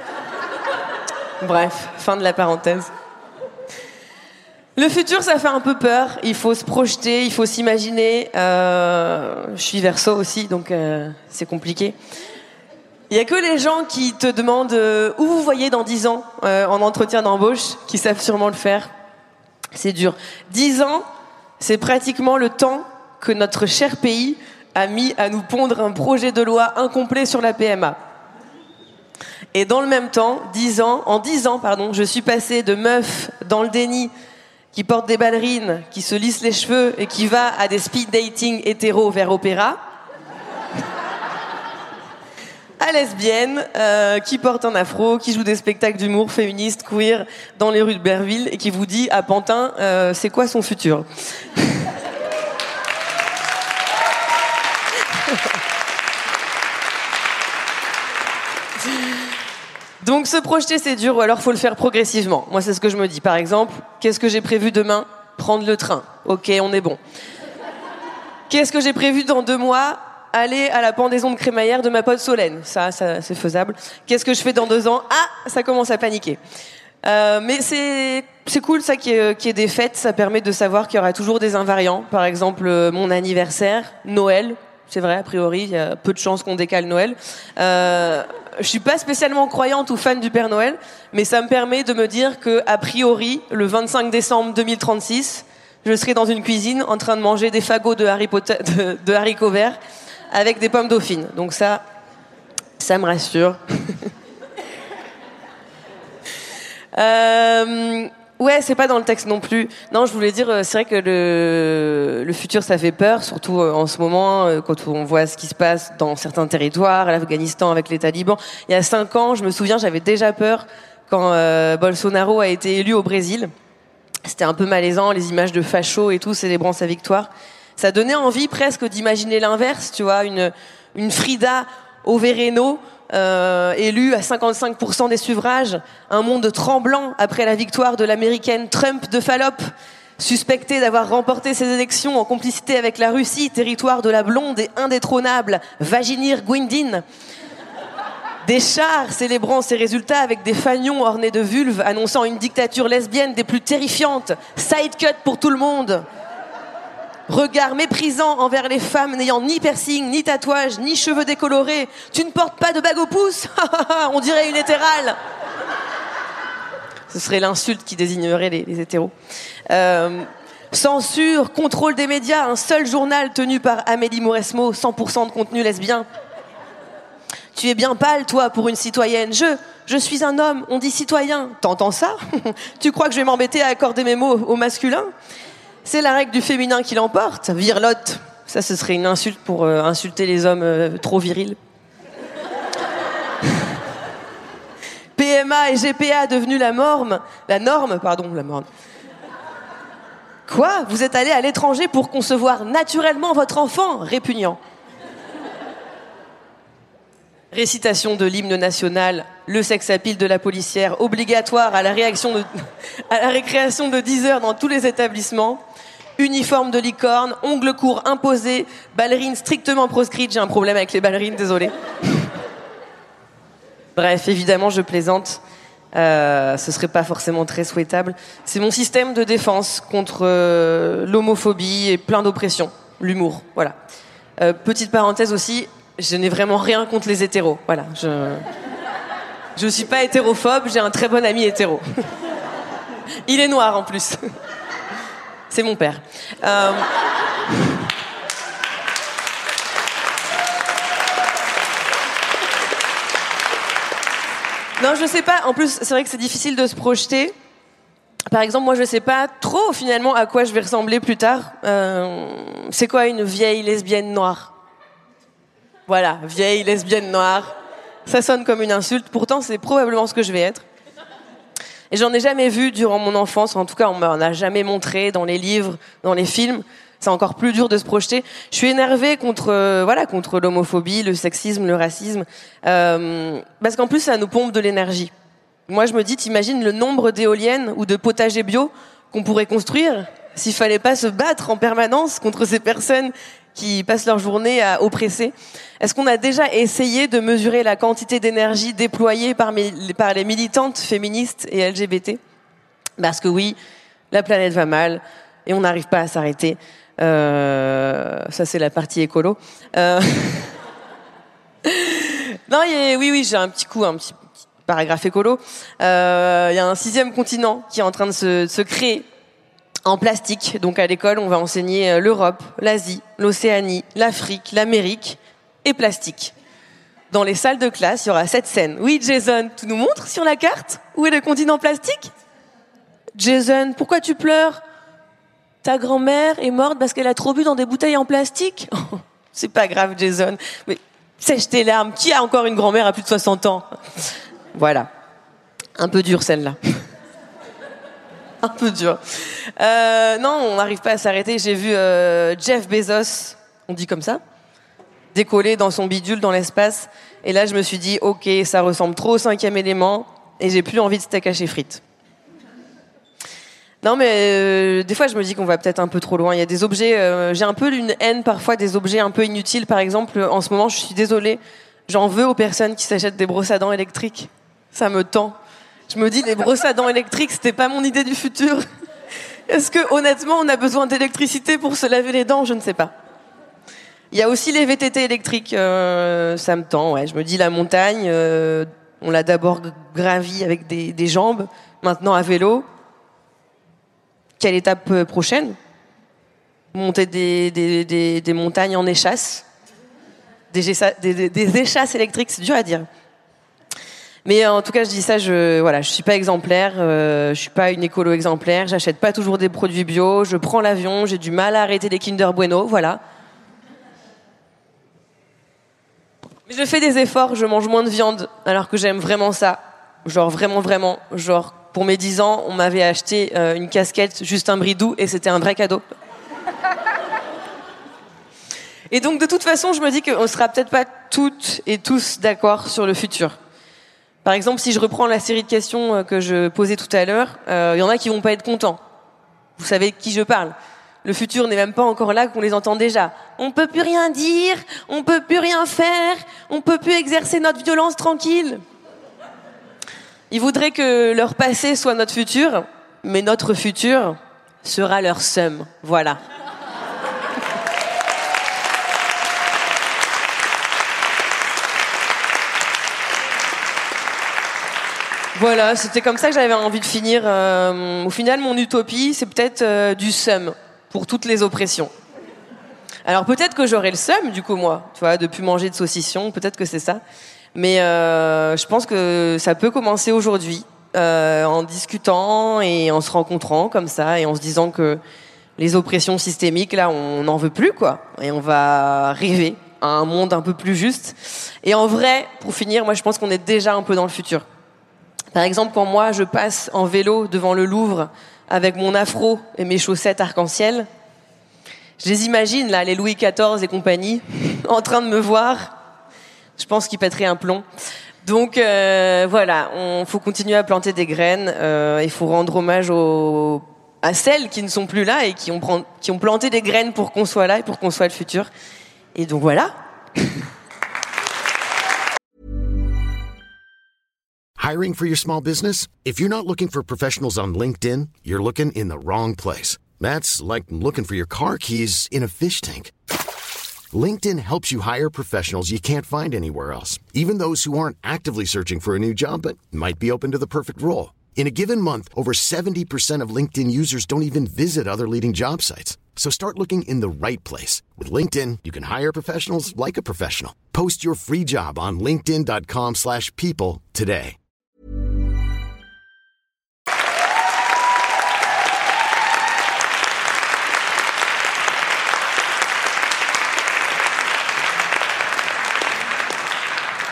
Bref, fin de la parenthèse. Le futur, ça fait un peu peur. Il faut se projeter, il faut s'imaginer. Je suis Verseau aussi, donc c'est compliqué. Il y a que les gens qui te demandent où vous voyez dans 10 ans en entretien d'embauche qui savent sûrement le faire. C'est dur. 10 ans, c'est pratiquement le temps que notre cher pays a mis à nous pondre un projet de loi incomplet sur la PMA. Et dans le même temps, en 10 ans, je suis passée de meuf dans le déni qui porte des ballerines, qui se lisse les cheveux et qui va à des speed dating hétéros vers opéra, à lesbienne, qui porte un afro, qui joue des spectacles d'humour féministes, queer, dans les rues de Berville, et qui vous dit à Pantin, c'est quoi son futur? Donc se projeter c'est dur, ou alors faut le faire progressivement. Moi c'est ce que je me dis. Par exemple, qu'est-ce que j'ai prévu demain? Prendre le train. Ok, on est bon. Qu'est-ce que j'ai prévu dans 2 mois? Aller à la pendaison de crémaillère de ma pote Solène. Ça c'est faisable. Qu'est-ce que je fais dans 2 ans? Ah, ça commence à paniquer. Mais c'est cool ça qu'il y ait des fêtes. Ça permet de savoir qu'il y aura toujours des invariants. Par exemple, mon anniversaire, Noël. C'est vrai, a priori, il y a peu de chances qu'on décale Noël. Je suis pas spécialement croyante ou fan du Père Noël, mais ça me permet de me dire que, a priori, le 25 décembre 2036, je serai dans une cuisine en train de manger des fagots de haricots verts avec des pommes dauphines. Donc ça me rassure. Ouais, c'est pas dans le texte non plus. Non, je voulais dire, c'est vrai que le futur, ça fait peur, surtout en ce moment, quand on voit ce qui se passe dans certains territoires, l'Afghanistan avec les talibans. Il y a 5 ans, je me souviens, j'avais déjà peur quand Bolsonaro a été élu au Brésil. C'était un peu malaisant, les images de fachos et tout, célébrant sa victoire. Ça donnait envie presque d'imaginer l'inverse, tu vois, une Frida Overeno, élu à 55% des suffrages, un monde tremblant après la victoire de l'américaine Trump de Fallope, suspectée d'avoir remporté ses élections en complicité avec la Russie, territoire de la blonde et indétrônable Vagimir Guindin. Des chars célébrant ses résultats avec des fanions ornés de vulves annonçant une dictature lesbienne des plus terrifiantes. Side cut pour tout le monde. Regard méprisant envers les femmes n'ayant ni piercing, ni tatouage, ni cheveux décolorés. Tu ne portes pas de bague au pouce? On dirait une hétérale. Ce serait l'insulte qui désignerait les hétéros. Censure, contrôle des médias, un seul journal tenu par Amélie Mauresmo, 100% de contenu lesbien. Tu es bien pâle, toi, pour une citoyenne. Je suis un homme, on dit citoyen. T'entends ça? Tu crois que je vais m'embêter à accorder mes mots au masculin? C'est la règle du féminin qui l'emporte. Virlotte. Ça, ce serait une insulte pour insulter les hommes trop virils. PMA et GPA devenus la norme. Quoi? Vous êtes allé à l'étranger pour concevoir naturellement votre enfant? Répugnant. Récitation de l'hymne national, le sex-appeal de la policière, obligatoire à la récréation de 10 heures dans tous les établissements, uniforme de licorne, ongles courts imposés, ballerines strictement proscrites. J'ai un problème avec les ballerines, désolé. Bref, évidemment, je plaisante. Ce serait pas forcément très souhaitable. C'est mon système de défense contre l'homophobie et plein d'oppressions. L'humour, voilà. Petite parenthèse aussi, je n'ai vraiment rien contre les hétéros. Voilà, je suis pas hétérophobe, j'ai un très bon ami hétéro. Il est noir en plus. C'est mon père. Non, je sais pas. En plus, c'est vrai que c'est difficile de se projeter. Par exemple, moi, je sais pas trop finalement à quoi je vais ressembler plus tard. C'est quoi une vieille lesbienne noire? Voilà, vieille lesbienne noire. Ça sonne comme une insulte. Pourtant, c'est probablement ce que je vais être. Et j'en ai jamais vu durant mon enfance, en tout cas on m'en a jamais montré dans les livres, dans les films. C'est encore plus dur de se projeter. Je suis énervée contre l'homophobie, le sexisme, le racisme, parce qu'en plus ça nous pompe de l'énergie. Moi je me dis, t'imagines le nombre d'éoliennes ou de potagers bio qu'on pourrait construire s'il fallait pas se battre en permanence contre ces personnes qui passent leur journée à oppresser. Est-ce qu'on a déjà essayé de mesurer la quantité d'énergie déployée par les militantes féministes et LGBT ? Parce que oui, la planète va mal et on n'arrive pas à s'arrêter. Ça c'est la partie écolo. Non, oui, j'ai un petit paragraphe écolo. Il y a un 6e continent qui est en train de se créer en plastique. Donc à l'école, on va enseigner l'Europe, l'Asie, l'Océanie, l'Afrique, l'Amérique et plastique. Dans les salles de classe, il y aura 7 scènes. Oui, Jason, tu nous montres sur la carte où est le continent plastique ? Jason, pourquoi tu pleures ? Ta grand-mère est morte parce qu'elle a trop bu dans des bouteilles en plastique ? C'est pas grave, Jason. Mais sèche tes larmes. Qui a encore une grand-mère à plus de 60 ans ? Voilà. Un peu dur, celle-là. Un peu dur. Non, on n'arrive pas à s'arrêter. J'ai vu Jeff Bezos, on dit comme ça, décoller dans son bidule dans l'espace. Et là, je me suis dit, ok, ça ressemble trop au 5e élément et j'ai plus envie de steak haché frites. Non, mais des fois, je me dis qu'on va peut-être un peu trop loin. Il y a des objets... j'ai un peu une haine parfois des objets un peu inutiles. Par exemple, en ce moment, je suis désolée, j'en veux aux personnes qui s'achètent des brosses à dents électriques. Ça me tend. Je me dis, les brosses à dents électriques, c'était pas mon idée du futur. Est-ce que, honnêtement, on a besoin d'électricité pour se laver les dents ? Je ne sais pas. Il y a aussi les VTT électriques. Ça me tend, ouais. Je me dis, la montagne, on l'a d'abord gravie avec des jambes, maintenant à vélo. Quelle étape prochaine ? Monter des montagnes en échasse. Des échasses électriques, c'est dur à dire. Mais en tout cas, je dis ça, je suis pas exemplaire, je suis pas une écolo exemplaire, j'achète pas toujours des produits bio, je prends l'avion, j'ai du mal à arrêter les Kinder Bueno, voilà. Mais je fais des efforts, je mange moins de viande, alors que j'aime vraiment ça. Genre vraiment. Genre, pour mes 10 ans, on m'avait acheté une casquette Justin Bridou et c'était un vrai cadeau. Et donc, de toute façon, je me dis qu'on sera peut-être pas toutes et tous d'accord sur le futur. Par exemple, si je reprends la série de questions que je posais tout à l'heure, y en a qui vont pas être contents. Vous savez de qui je parle. Le futur n'est même pas encore là qu'on les entend déjà. On peut plus rien dire, on peut plus rien faire, on peut plus exercer notre violence tranquille. Ils voudraient que leur passé soit notre futur, mais notre futur sera leur seum. Voilà. Voilà, c'était comme ça que j'avais envie de finir. Au final, mon utopie, c'est peut-être du seum pour toutes les oppressions. Alors peut-être que j'aurai le seum, du coup, moi, tu vois, de plus manger de saucisson, peut-être que c'est ça. Mais je pense que ça peut commencer aujourd'hui, en discutant et en se rencontrant comme ça, et en se disant que les oppressions systémiques, là, on n'en veut plus, quoi. Et on va rêver à un monde un peu plus juste. Et en vrai, pour finir, moi, je pense qu'on est déjà un peu dans le futur. Par exemple, quand moi, je passe en vélo devant le Louvre avec mon afro et mes chaussettes arc-en-ciel, je les imagine, là, les Louis XIV et compagnie, en train de me voir. Je pense qu'ils pèteraient un plomb. Donc, voilà, faut continuer à planter des graines. Il faut rendre hommage à celles qui ne sont plus là et qui ont planté des graines pour qu'on soit là et pour qu'on soit le futur. Et donc, voilà. Hiring for your small business? If you're not looking for professionals on LinkedIn, you're looking in the wrong place. That's like looking for your car keys in a fish tank. LinkedIn helps you hire professionals you can't find anywhere else, even those who aren't actively searching for a new job but might be open to the perfect role. In a given month, over 70% of LinkedIn users don't even visit other leading job sites. So start looking in the right place. With LinkedIn, you can hire professionals like a professional. Post your free job on linkedin.com/people today.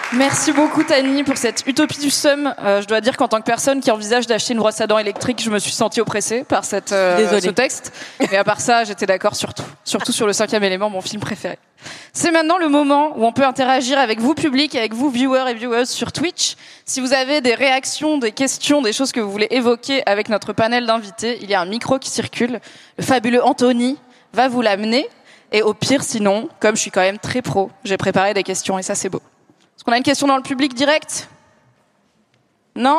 Merci beaucoup Tani pour cette utopie du seum. Je dois dire qu'en tant que personne qui envisage d'acheter une brosse à dents électrique, je me suis sentie oppressée par ce texte. Mais à part ça, j'étais d'accord surtout sur le 5e élément, mon film préféré. C'est maintenant le moment où on peut interagir avec vous public, avec vous viewers et viewers sur Twitch. Si vous avez des réactions, des questions, des choses que vous voulez évoquer avec notre panel d'invités, il y a un micro qui circule. Le fabuleux Anthony va vous l'amener. Et au pire, sinon, comme je suis quand même très pro, j'ai préparé des questions et ça c'est beau. Est-ce qu'on a une question dans le public direct ? Non ?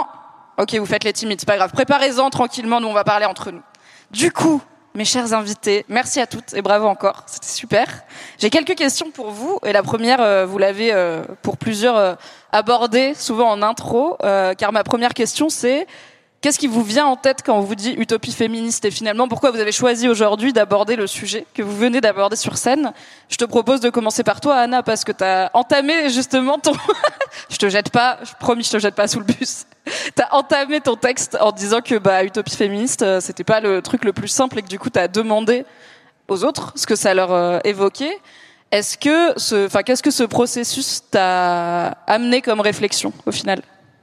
Ok, vous faites les timides, c'est pas grave. Préparez-en tranquillement, nous on va parler entre nous. Du coup, mes chers invités, merci à toutes et bravo encore, c'était super. J'ai quelques questions pour vous et la première, vous l'avez pour plusieurs abordée souvent en intro, car ma première question c'est qu'est-ce qui vous vient en tête quand on vous dit utopie féministe et finalement pourquoi vous avez choisi aujourd'hui d'aborder le sujet que vous venez d'aborder sur scène ? Je te propose de commencer par toi Anna parce que t'as entamé justement ton je te jette pas, je promis je te jette pas sous le bus. T'as entamé ton texte en disant que utopie féministe c'était pas le truc le plus simple et que du coup t'as demandé aux autres ce que ça leur évoquait. Qu'est-ce que ce processus t'a amené comme réflexion au final ?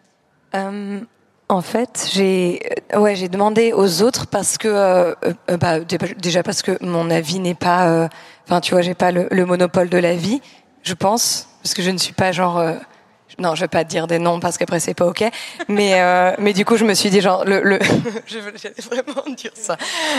En fait, j'ai demandé aux autres parce que déjà parce que mon avis n'est pas j'ai pas le monopole de la vie, je pense, parce que je ne suis pas genre non, je vais pas dire des noms parce qu'après c'est pas OK, mais du coup je me suis dit genre j'allais vraiment dire ça.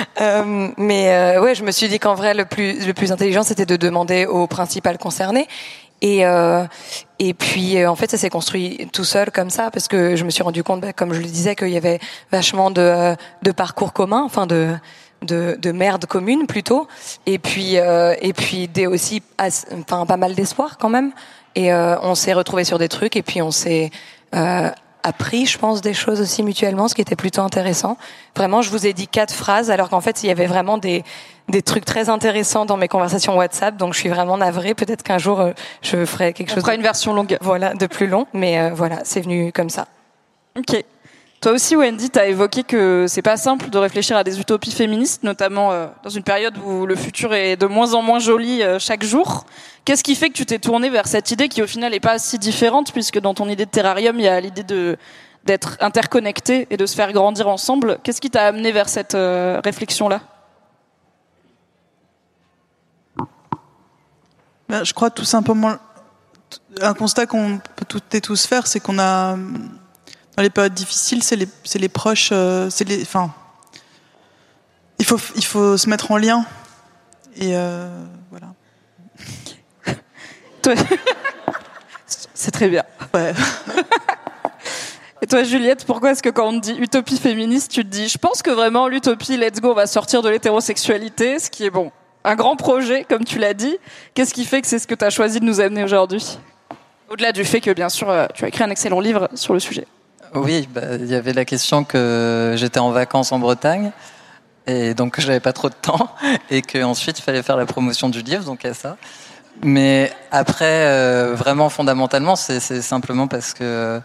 Je me suis dit qu'en vrai le plus intelligent c'était de demander aux principales concernées. Et puis en fait ça s'est construit tout seul comme ça parce que je me suis rendu compte comme je le disais qu'il y avait vachement de parcours communs, enfin de merde commune plutôt et puis aussi pas mal d'espoir quand même et on s'est retrouvés sur des trucs et puis on s'est appris, je pense, des choses aussi mutuellement, ce qui était plutôt intéressant. Vraiment, je vous ai dit 4 phrases, alors qu'en fait, il y avait vraiment des trucs très intéressants dans mes conversations WhatsApp, donc je suis vraiment navrée. Peut-être qu'un jour, je ferai quelque chose. On fera une version longue. Voilà, de plus long, mais voilà, c'est venu comme ça. Ok. Toi aussi, Wendy, t'as évoqué que c'est pas simple de réfléchir à des utopies féministes, notamment dans une période où le futur est de moins en moins joli chaque jour. Qu'est-ce qui fait que tu t'es tournée vers cette idée qui, au final, est pas si différente, puisque dans ton idée de terrarium, il y a l'idée d'être interconnecté et de se faire grandir ensemble. Qu'est-ce qui t'a amené vers cette réflexion-là ? Je crois tout simplement un constat qu'on peut toutes et tous faire, c'est qu'on a dans les périodes difficiles, c'est les proches, il faut se mettre en lien et voilà. C'est très bien. Ouais. Et toi, Juliette, pourquoi est-ce que quand on te dit utopie féministe, tu te dis, je pense que vraiment l'utopie, let's go, on va sortir de l'hétérosexualité, ce qui est bon, un grand projet, comme tu l'as dit. Qu'est-ce qui fait que c'est ce que tu as choisi de nous amener aujourd'hui ? Au-delà du fait que, bien sûr, tu as écrit un excellent livre sur le sujet. Oui, il y avait la question que j'étais en vacances en Bretagne et donc que j'avais pas trop de temps et qu'ensuite il fallait faire la promotion du livre, donc il y a ça. Mais après, vraiment fondamentalement, c'est simplement parce que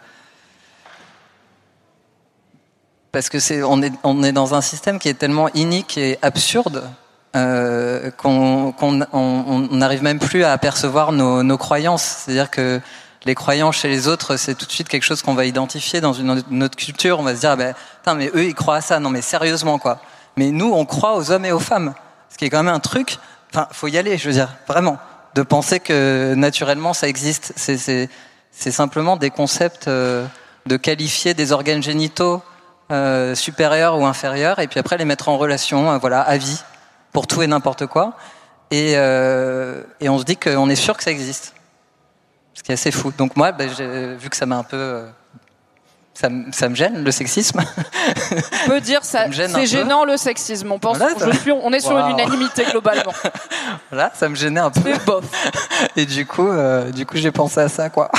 on est dans un système qui est tellement inique et absurde qu'on n'arrive même plus à apercevoir nos croyances. C'est-à-dire que les croyances chez les autres, c'est tout de suite quelque chose qu'on va identifier dans une autre culture. On va se dire, putain, mais eux, ils croient à ça. Non, mais sérieusement, quoi. Mais nous, on croit aux hommes et aux femmes. Ce qui est quand même un truc, faut y aller, je veux dire, vraiment. De penser que, naturellement, ça existe. C'est simplement des concepts de qualifier des organes génitaux supérieurs ou inférieurs, et puis après les mettre en relation, à vie, pour tout et n'importe quoi. Et on se dit qu'on est sûr que ça existe. Ce qui est assez fou. Donc moi, vu que ça m'a un peu... ça me gêne, le sexisme. On peut dire ça, c'est gênant le sexisme. On pense, on est sur une unanimité globalement. Voilà, ça me gênait un peu. C'est bof. Et du coup, j'ai pensé à ça, quoi.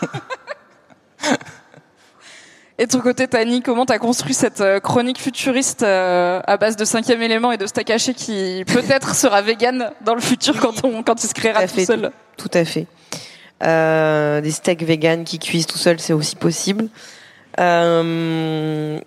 Et de ton côté, Tani, comment t'as construit cette chronique futuriste à base de 5e élément et de steak haché qui peut-être sera vegan dans le futur quand il se créera tout seul? Tout à fait. Des steaks vegan qui cuisent tout seul, c'est aussi possible. Non,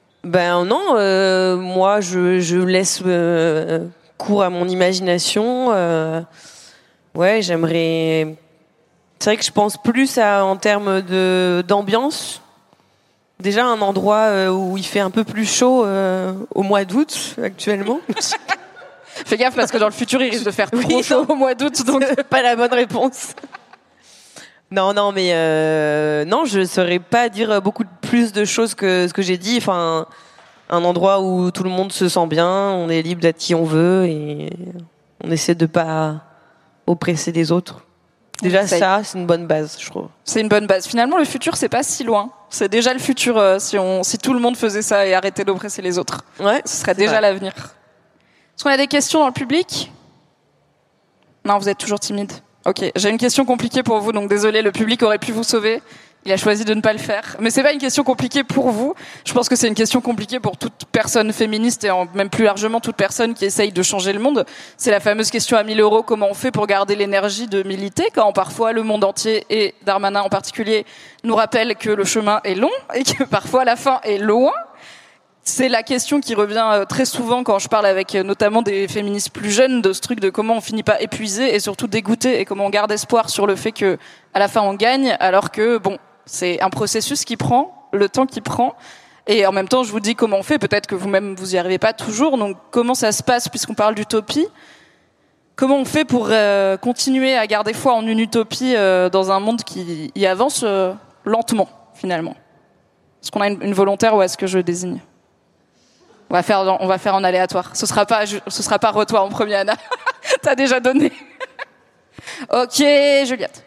moi je laisse cours à mon imagination. J'aimerais C'est vrai que je pense plus en termes d'ambiance. Déjà un endroit où il fait un peu plus chaud au mois d'août actuellement. Fais gaffe parce que dans le futur il risque de faire trop chaud au mois d'août, donc pas la bonne réponse. Non, mais non, je saurais pas dire beaucoup plus de choses que ce que j'ai dit. Enfin, un endroit où tout le monde se sent bien, on est libre d'être qui on veut et on essaie de pas oppresser les autres. Déjà ça, c'est une bonne base, je trouve. C'est une bonne base. Finalement, le futur, c'est pas si loin. C'est déjà le futur si tout le monde faisait ça et arrêtait d'oppresser les autres. Ouais, ce serait déjà l'avenir. Est-ce qu'on a des questions dans le public ? Non, vous êtes toujours timide. Ok, j'ai une question compliquée pour vous, donc désolé, le public aurait pu vous sauver. Il a choisi de ne pas le faire. Mais c'est pas une question compliquée pour vous. Je pense que c'est une question compliquée pour toute personne féministe et même plus largement toute personne qui essaye de changer le monde. C'est la fameuse question à 1 000 €. Comment on fait pour garder l'énergie de militer quand parfois le monde entier et Darmanin en particulier nous rappelle que le chemin est long et que parfois la fin est loin. C'est la question qui revient très souvent quand je parle avec notamment des féministes plus jeunes de ce truc de comment on finit pas épuisé et surtout dégoûté et comment on garde espoir sur le fait que à la fin on gagne alors que bon, c'est un processus qui prend le temps qui prend et en même temps je vous dis comment on fait, peut-être que vous-même vous y arrivez pas toujours, donc comment ça se passe puisqu'on parle d'utopie, comment on fait pour continuer à garder foi en une utopie dans un monde qui y avance lentement finalement. Est-ce qu'on a une volontaire ou est-ce que je désigne ? On va faire en aléatoire. Ce sera pas re-toi en premier, Anna. T'as déjà donné. Ok, Juliette.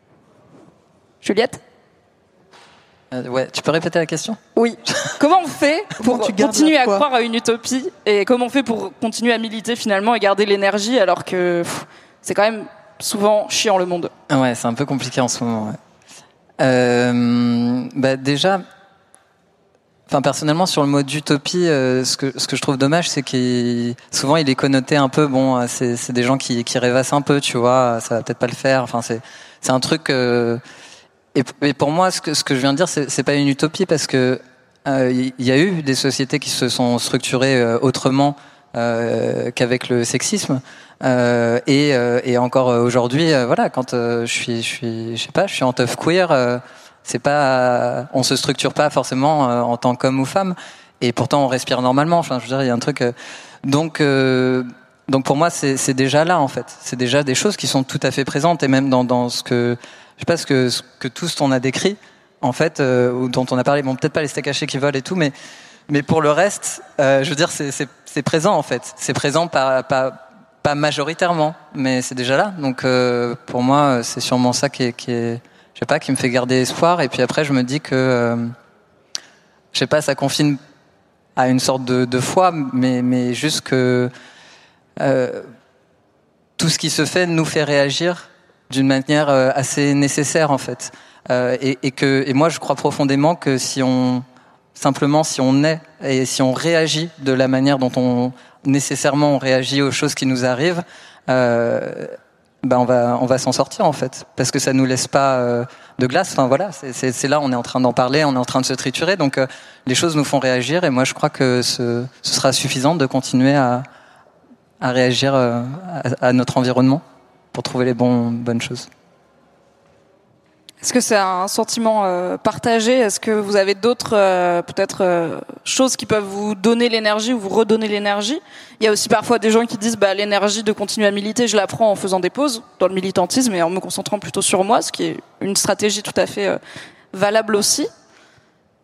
Ouais, tu peux répéter la question ? Oui. Comment on fait pour continuer à croire à une utopie et comment on fait pour continuer à militer finalement et garder l'énergie alors que c'est quand même souvent chiant le monde. Ouais, c'est un peu compliqué en ce moment. Ouais. Déjà. Enfin, personnellement, sur le mot d'utopie, ce que je trouve dommage, c'est souvent il est connoté un peu, bon, c'est des gens qui rêvassent un peu, tu vois, ça va peut-être pas le faire. Enfin, c'est un truc. Et pour moi, ce que je viens de dire, c'est pas une utopie parce que il y a eu des sociétés qui se sont structurées autrement qu'avec le sexisme. Et encore aujourd'hui, voilà, quand je suis en teuf queer. C'est pas, on se structure pas forcément en tant qu'homme ou femme, et pourtant on respire normalement. Enfin, je veux dire, il y a un truc. Donc pour moi, c'est déjà là en fait. C'est déjà des choses qui sont tout à fait présentes, et même dans ce que, je sais pas, ce que tous on a décrit en fait, ou dont on a parlé. Bon, peut-être pas les steaks hachés qui volent et tout, mais pour le reste, je veux dire, c'est présent en fait. C'est présent pas majoritairement, mais c'est déjà là. Donc pour moi, c'est sûrement ça qui est je sais pas, qui me fait garder espoir. Et puis après, je me dis que, je sais pas, ça confine à une sorte de foi, mais juste que tout ce qui se fait nous fait réagir d'une manière assez nécessaire en fait. Et moi, je crois profondément que si on naît et si on réagit de la manière dont on réagit aux choses qui nous arrivent. On va s'en sortir en fait, parce que ça nous laisse pas de glace. Enfin voilà, c'est là, on est en train d'en parler, on est en train de se triturer, donc les choses nous font réagir, et moi je crois que ce sera suffisant de continuer à réagir à notre environnement pour trouver les bonnes choses. Est-ce que c'est un sentiment partagé ? Est-ce que vous avez d'autres choses qui peuvent vous donner l'énergie ou vous redonner l'énergie ? Il y a aussi parfois des gens qui disent l'énergie de continuer à militer, je la prends en faisant des pauses dans le militantisme et en me concentrant plutôt sur moi, ce qui est une stratégie tout à fait valable aussi. Tani ?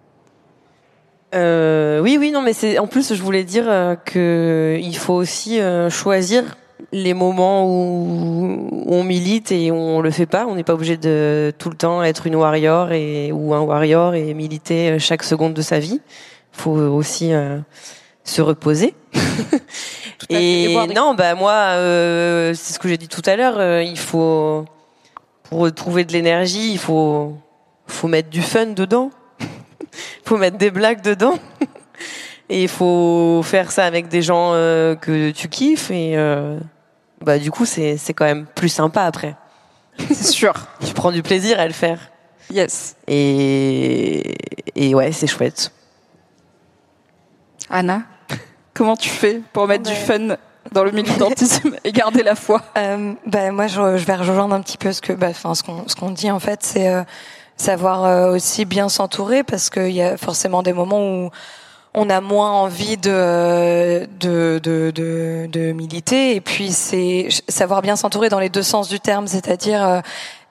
Oui, non, mais en plus je voulais dire que il faut aussi choisir les moments où on milite et où on le fait pas. On n'est pas obligé de tout le temps être une warrior ou un warrior et militer chaque seconde de sa vie. Il faut aussi se reposer. Et non, moi, c'est ce que j'ai dit tout à l'heure. Il faut, pour trouver de l'énergie, il faut mettre du fun dedans. Il faut mettre des blagues dedans. Et il faut faire ça avec des gens que tu kiffes, et du coup c'est quand même plus sympa après. C'est sûr. Tu prends du plaisir à le faire. Yes. Et ouais, c'est chouette. Anna, comment tu fais pour mettre du fun dans le militantisme et garder la foi? Moi, je vais rejoindre un petit peu ce qu'on dit en fait, c'est savoir aussi bien s'entourer, parce qu'il y a forcément des moments où on a moins envie de militer, et puis c'est savoir bien s'entourer dans les deux sens du terme, c'est-à-dire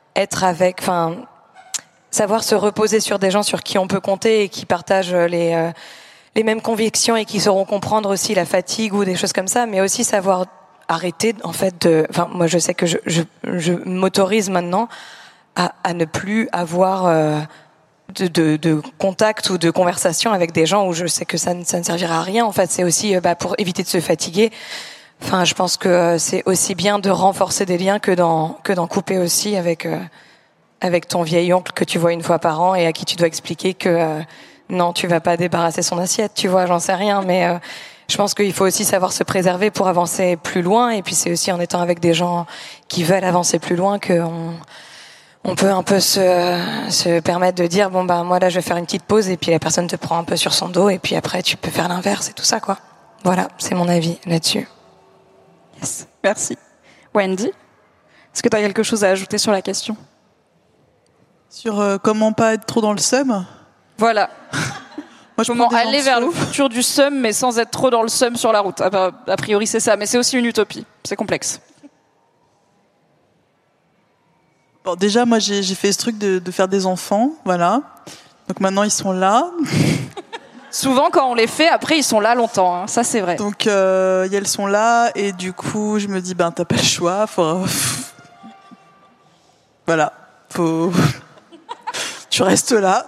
savoir se reposer sur des gens sur qui on peut compter et qui partagent les mêmes convictions et qui sauront comprendre aussi la fatigue ou des choses comme ça, mais aussi savoir arrêter en fait moi je sais que je m'autorise maintenant à ne plus avoir de contact ou de conversation avec des gens où je sais que ça ne servira à rien. En fait, c'est aussi pour éviter de se fatiguer. Enfin, je pense que c'est aussi bien de renforcer des liens que d'en couper aussi avec ton vieil oncle que tu vois une fois par an et à qui tu dois expliquer que non, tu vas pas débarrasser son assiette, tu vois, j'en sais rien, mais je pense qu'il faut aussi savoir se préserver pour avancer plus loin, et puis c'est aussi en étant avec des gens qui veulent avancer plus loin on peut un peu se permettre de dire moi là je vais faire une petite pause, et puis la personne te prend un peu sur son dos, et puis après tu peux faire l'inverse et tout ça, quoi. Voilà, c'est mon avis là-dessus. Yes, merci. Wendy, est-ce que tu as quelque chose à ajouter sur la question? Sur comment pas être trop dans le seum? Voilà. Moi, comment aller vers le futur du seum, mais sans être trop dans le seum sur la route. A priori, c'est ça, mais c'est aussi une utopie. C'est complexe. Bon, déjà, moi, j'ai fait ce truc de faire des enfants, voilà. Donc maintenant, ils sont là. Souvent, quand on les fait, après, ils sont là longtemps. Hein. Ça, c'est vrai. Donc, elles sont là, et du coup, je me dis, t'as pas le choix. Voilà. Tu restes là.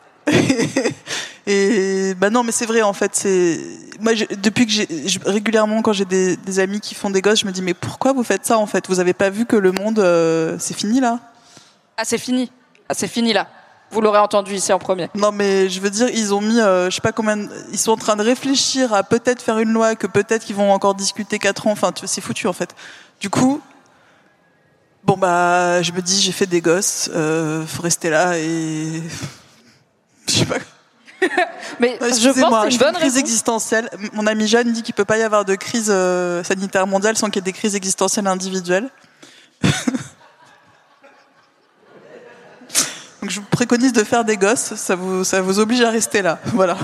Et non, mais c'est vrai, en fait, moi, depuis que régulièrement, quand j'ai des amis qui font des gosses, je me dis, mais pourquoi vous faites ça, en fait? Vous avez pas vu que le monde, c'est fini là? Ah, c'est fini. Ah, c'est fini là. Vous l'aurez entendu ici en premier. Non, mais je veux dire, ils ont mis, je sais pas combien, ils sont en train de réfléchir à peut-être faire une loi, que peut-être qu'ils vont encore discuter 4 ans. Enfin, c'est foutu, en fait. Du coup, je me dis, j'ai fait des gosses, faut rester là et je sais pas. Mais je pense que c'est une bonne crise existentielle. Mon ami Jeanne dit qu'il peut pas y avoir de crise sanitaire mondiale sans qu'il y ait des crises existentielles individuelles. Donc je vous préconise de faire des gosses, ça vous oblige à rester là. Voilà.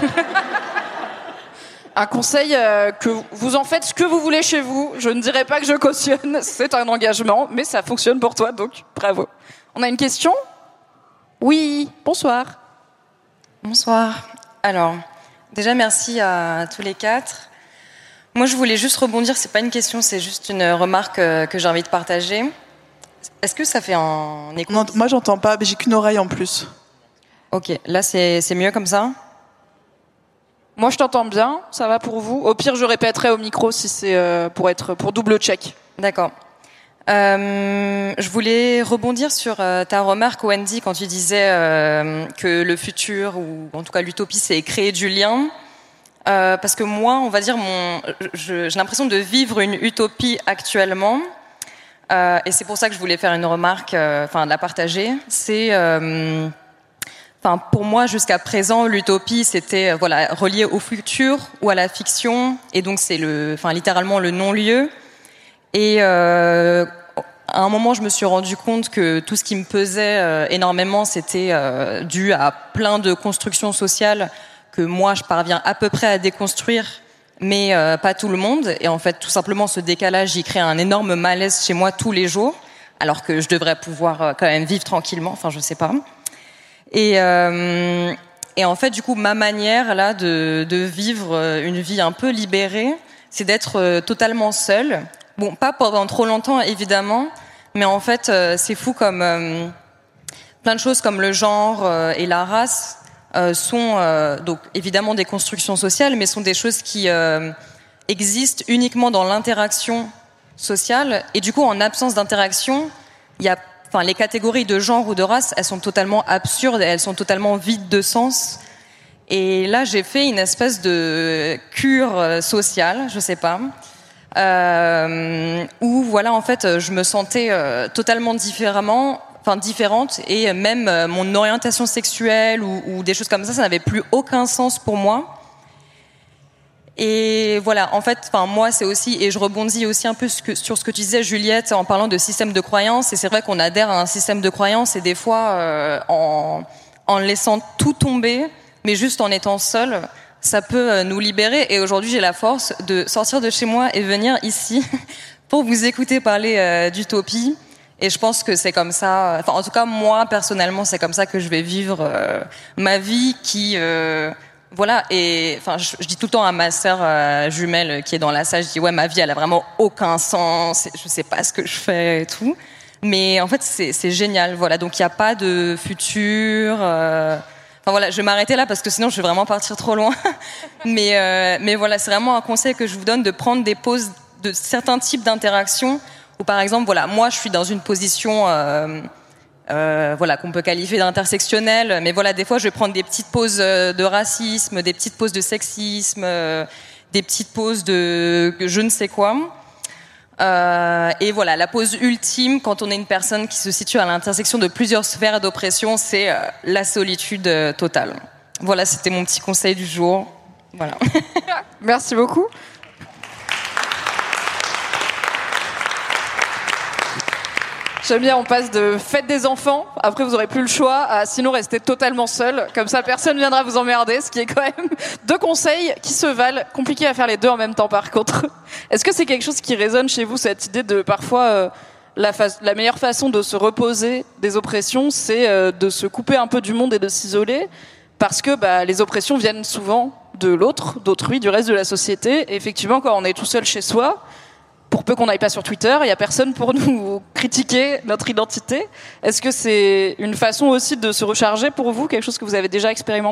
Un conseil, que vous en faites ce que vous voulez chez vous. Je ne dirais pas que je cautionne, c'est un engagement, mais ça fonctionne pour toi, donc bravo. On a une question? Oui, bonsoir. Bonsoir. Alors, déjà merci à tous les 4. Moi, je voulais juste rebondir, c'est pas une question, c'est juste une remarque que j'ai envie de partager. Est-ce que ça fait un écho? Non, moi j'entends pas, mais j'ai qu'une oreille en plus. Ok, là c'est mieux comme ça? Moi je t'entends bien, ça va pour vous? Au pire je répéterai au micro si c'est pour double check. D'accord. Je voulais rebondir sur ta remarque, Wendy, quand tu disais que le futur, ou en tout cas l'utopie, c'est créer du lien. Parce que moi, on va dire, j'ai l'impression de vivre une utopie actuellement. Et c'est pour ça que je voulais faire une remarque, la partager. C'est, pour moi, jusqu'à présent, l'utopie, c'était relié au futur ou à la fiction. Et donc, c'est littéralement le non-lieu. Et à un moment, je me suis rendu compte que tout ce qui me pesait énormément, c'était dû à plein de constructions sociales que moi, je parviens à peu près à déconstruire, mais pas tout le monde. Et en fait, tout simplement, ce décalage, il crée un énorme malaise chez moi tous les jours, alors que je devrais pouvoir quand même vivre tranquillement. Enfin, je sais pas. Et en fait, du coup, ma manière là de vivre une vie un peu libérée, c'est d'être totalement seule. Bon, pas pendant trop longtemps, évidemment, mais en fait, c'est fou comme plein de choses comme le genre et la race sont donc évidemment des constructions sociales, mais sont des choses qui existent uniquement dans l'interaction sociale. Et du coup, en absence d'interaction, il y a, les catégories de genre ou de race, elles sont totalement absurdes, elles sont totalement vides de sens. Et là, j'ai fait une espèce de cure sociale, je sais pas. Où en fait je me sentais totalement différente, et même mon orientation sexuelle ou des choses comme ça n'avait plus aucun sens pour moi. Et voilà, en fait, moi, c'est aussi, et je rebondis aussi un peu sur ce que tu disais, Juliette, en parlant de système de croyance. Et c'est vrai qu'on adhère à un système de croyance, et des fois, en laissant tout tomber, mais juste en étant seul, ça peut nous libérer. Et aujourd'hui, j'ai la force de sortir de chez moi et venir ici pour vous écouter parler d'utopie. Et je pense que c'est comme ça, enfin, en tout cas, moi, personnellement, c'est comme ça que je vais vivre ma vie qui... Voilà, et enfin, je dis tout le temps à ma sœur jumelle qui est dans la salle, je dis ouais, ma vie elle a vraiment aucun sens, je sais pas ce que je fais et tout, mais en fait c'est génial, voilà. Donc il y a pas de futur. Enfin voilà, je vais m'arrêter là parce que sinon je vais vraiment partir trop loin. mais voilà, c'est vraiment un conseil que je vous donne, de prendre des pauses de certains types d'interactions. Ou par exemple, voilà, moi je suis dans une position voilà, qu'on peut qualifier d'intersectionnelle, mais voilà, des fois je vais prendre des petites pauses de racisme, des petites pauses de sexisme, des petites pauses de je ne sais quoi. Et voilà, la pause ultime, quand on est une personne qui se situe à l'intersection de plusieurs sphères d'oppression, c'est la solitude totale. Voilà, c'était mon petit conseil du jour. Voilà. Merci beaucoup. J'aime bien, on passe de fête des enfants, après vous aurez plus le choix, à sinon rester totalement seul, comme ça personne viendra vous emmerder, ce qui est quand même 2 conseils qui se valent, compliqué à faire les 2 en même temps par contre. Est-ce que c'est quelque chose qui résonne chez vous, cette idée de parfois la meilleure façon de se reposer des oppressions, c'est de se couper un peu du monde et de s'isoler, parce que les oppressions viennent souvent de l'autre, d'autrui, du reste de la société, et effectivement quand on est tout seul chez soi, pour peu qu'on n'aille pas sur Twitter, il n'y a personne pour nous critiquer notre identité. Est-ce que c'est une façon aussi de se recharger pour vous, quelque chose que vous avez déjà expérimenté ?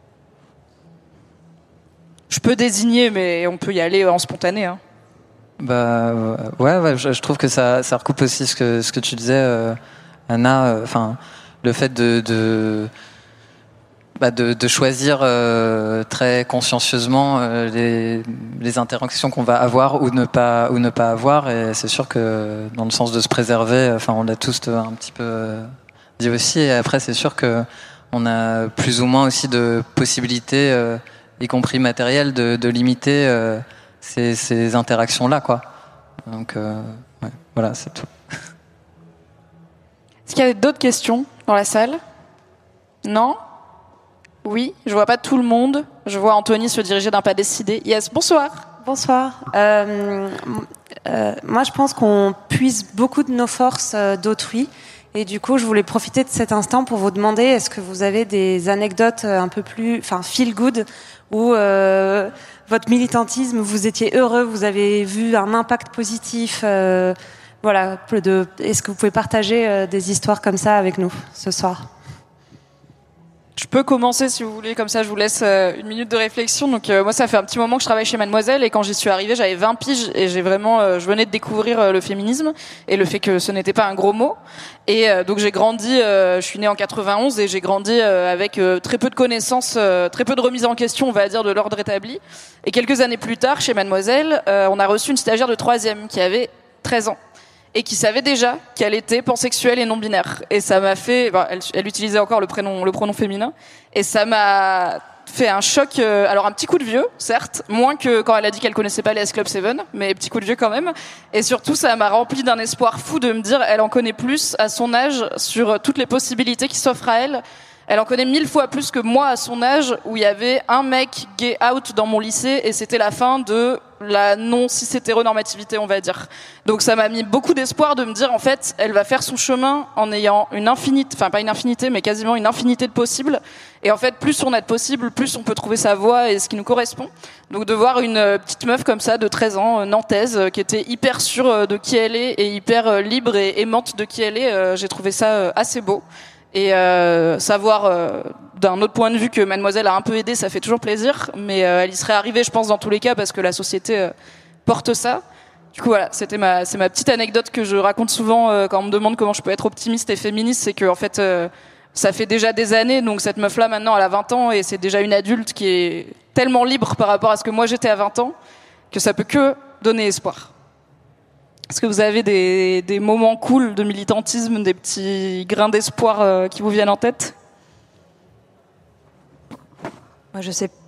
Je peux désigner, mais on peut y aller en spontané. Hein. Ouais, je trouve que ça recoupe aussi ce que tu disais, Anna. Enfin, le fait de choisir très consciencieusement les interactions qu'on va avoir ou ne pas avoir, et c'est sûr que dans le sens de se préserver, enfin on l'a tous un petit peu dit aussi, et après c'est sûr que on a plus ou moins aussi de possibilités, y compris matérielles, de limiter ces interactions là, quoi. Donc ouais, voilà, c'est tout. Est-ce qu'il y a d'autres questions dans la salle ? Non ? Oui, je vois pas tout le monde. Je vois Anthony se diriger d'un pas décidé. Yes, bonsoir. Bonsoir. Moi, je pense qu'on puise beaucoup de nos forces d'autrui. Et du coup, je voulais profiter de cet instant pour vous demander, est-ce que vous avez des anecdotes un peu plus, feel good, où votre militantisme, vous étiez heureux, vous avez vu un impact positif, voilà. Est-ce que vous pouvez partager des histoires comme ça avec nous ce soir ? Je peux commencer si vous voulez, comme ça je vous laisse 1 minute de réflexion. Donc moi ça fait un petit moment que je travaille chez Mademoiselle, et quand j'y suis arrivée j'avais 20 piges et je venais de découvrir le féminisme et le fait que ce n'était pas un gros mot. Et donc j'ai grandi, je suis née en 91 et j'ai grandi avec très peu de connaissances, très peu de remise en question, on va dire, de l'ordre établi. Et quelques années plus tard chez Mademoiselle, on a reçu une stagiaire de 3e qui avait 13 ans. Et qui savait déjà qu'elle était pansexuelle et non binaire. Et ça m'a fait, elle utilisait encore le pronom féminin, et ça m'a fait un choc, alors un petit coup de vieux, certes, moins que quand elle a dit qu'elle connaissait pas les S Club 7, mais petit coup de vieux quand même. Et surtout, ça m'a rempli d'un espoir fou de me dire, elle en connaît plus à son âge sur toutes les possibilités qui s'offrent à elle. Elle en connaît 1000 fois plus que moi à son âge, où il y avait un mec gay out dans mon lycée et c'était la fin de la non-cis-hétéronormativité, on va dire. Donc ça m'a mis beaucoup d'espoir de me dire, en fait, elle va faire son chemin en ayant une infinité, enfin pas une infinité, mais quasiment une infinité de possibles. Et en fait, plus on a de possibles, plus on peut trouver sa voie et ce qui nous correspond. Donc de voir une petite meuf comme ça, de 13 ans, nantaise, qui était hyper sûre de qui elle est et hyper libre et aimante de qui elle est, j'ai trouvé ça assez beau. Et savoir d'un autre point de vue que Mademoiselle a un peu aidé, ça fait toujours plaisir, mais elle y serait arrivée, je pense, dans tous les cas, parce que la société porte ça. Du coup, voilà, c'est ma petite anecdote que je raconte souvent quand on me demande comment je peux être optimiste et féministe, c'est que en fait, ça fait déjà des années, donc cette meuf-là, maintenant, elle a 20 ans, et c'est déjà une adulte qui est tellement libre par rapport à ce que moi j'étais à 20 ans, que ça peut que donner espoir. Est-ce que vous avez des moments cool de militantisme, des petits grains d'espoir qui vous viennent en tête ? Moi, je sais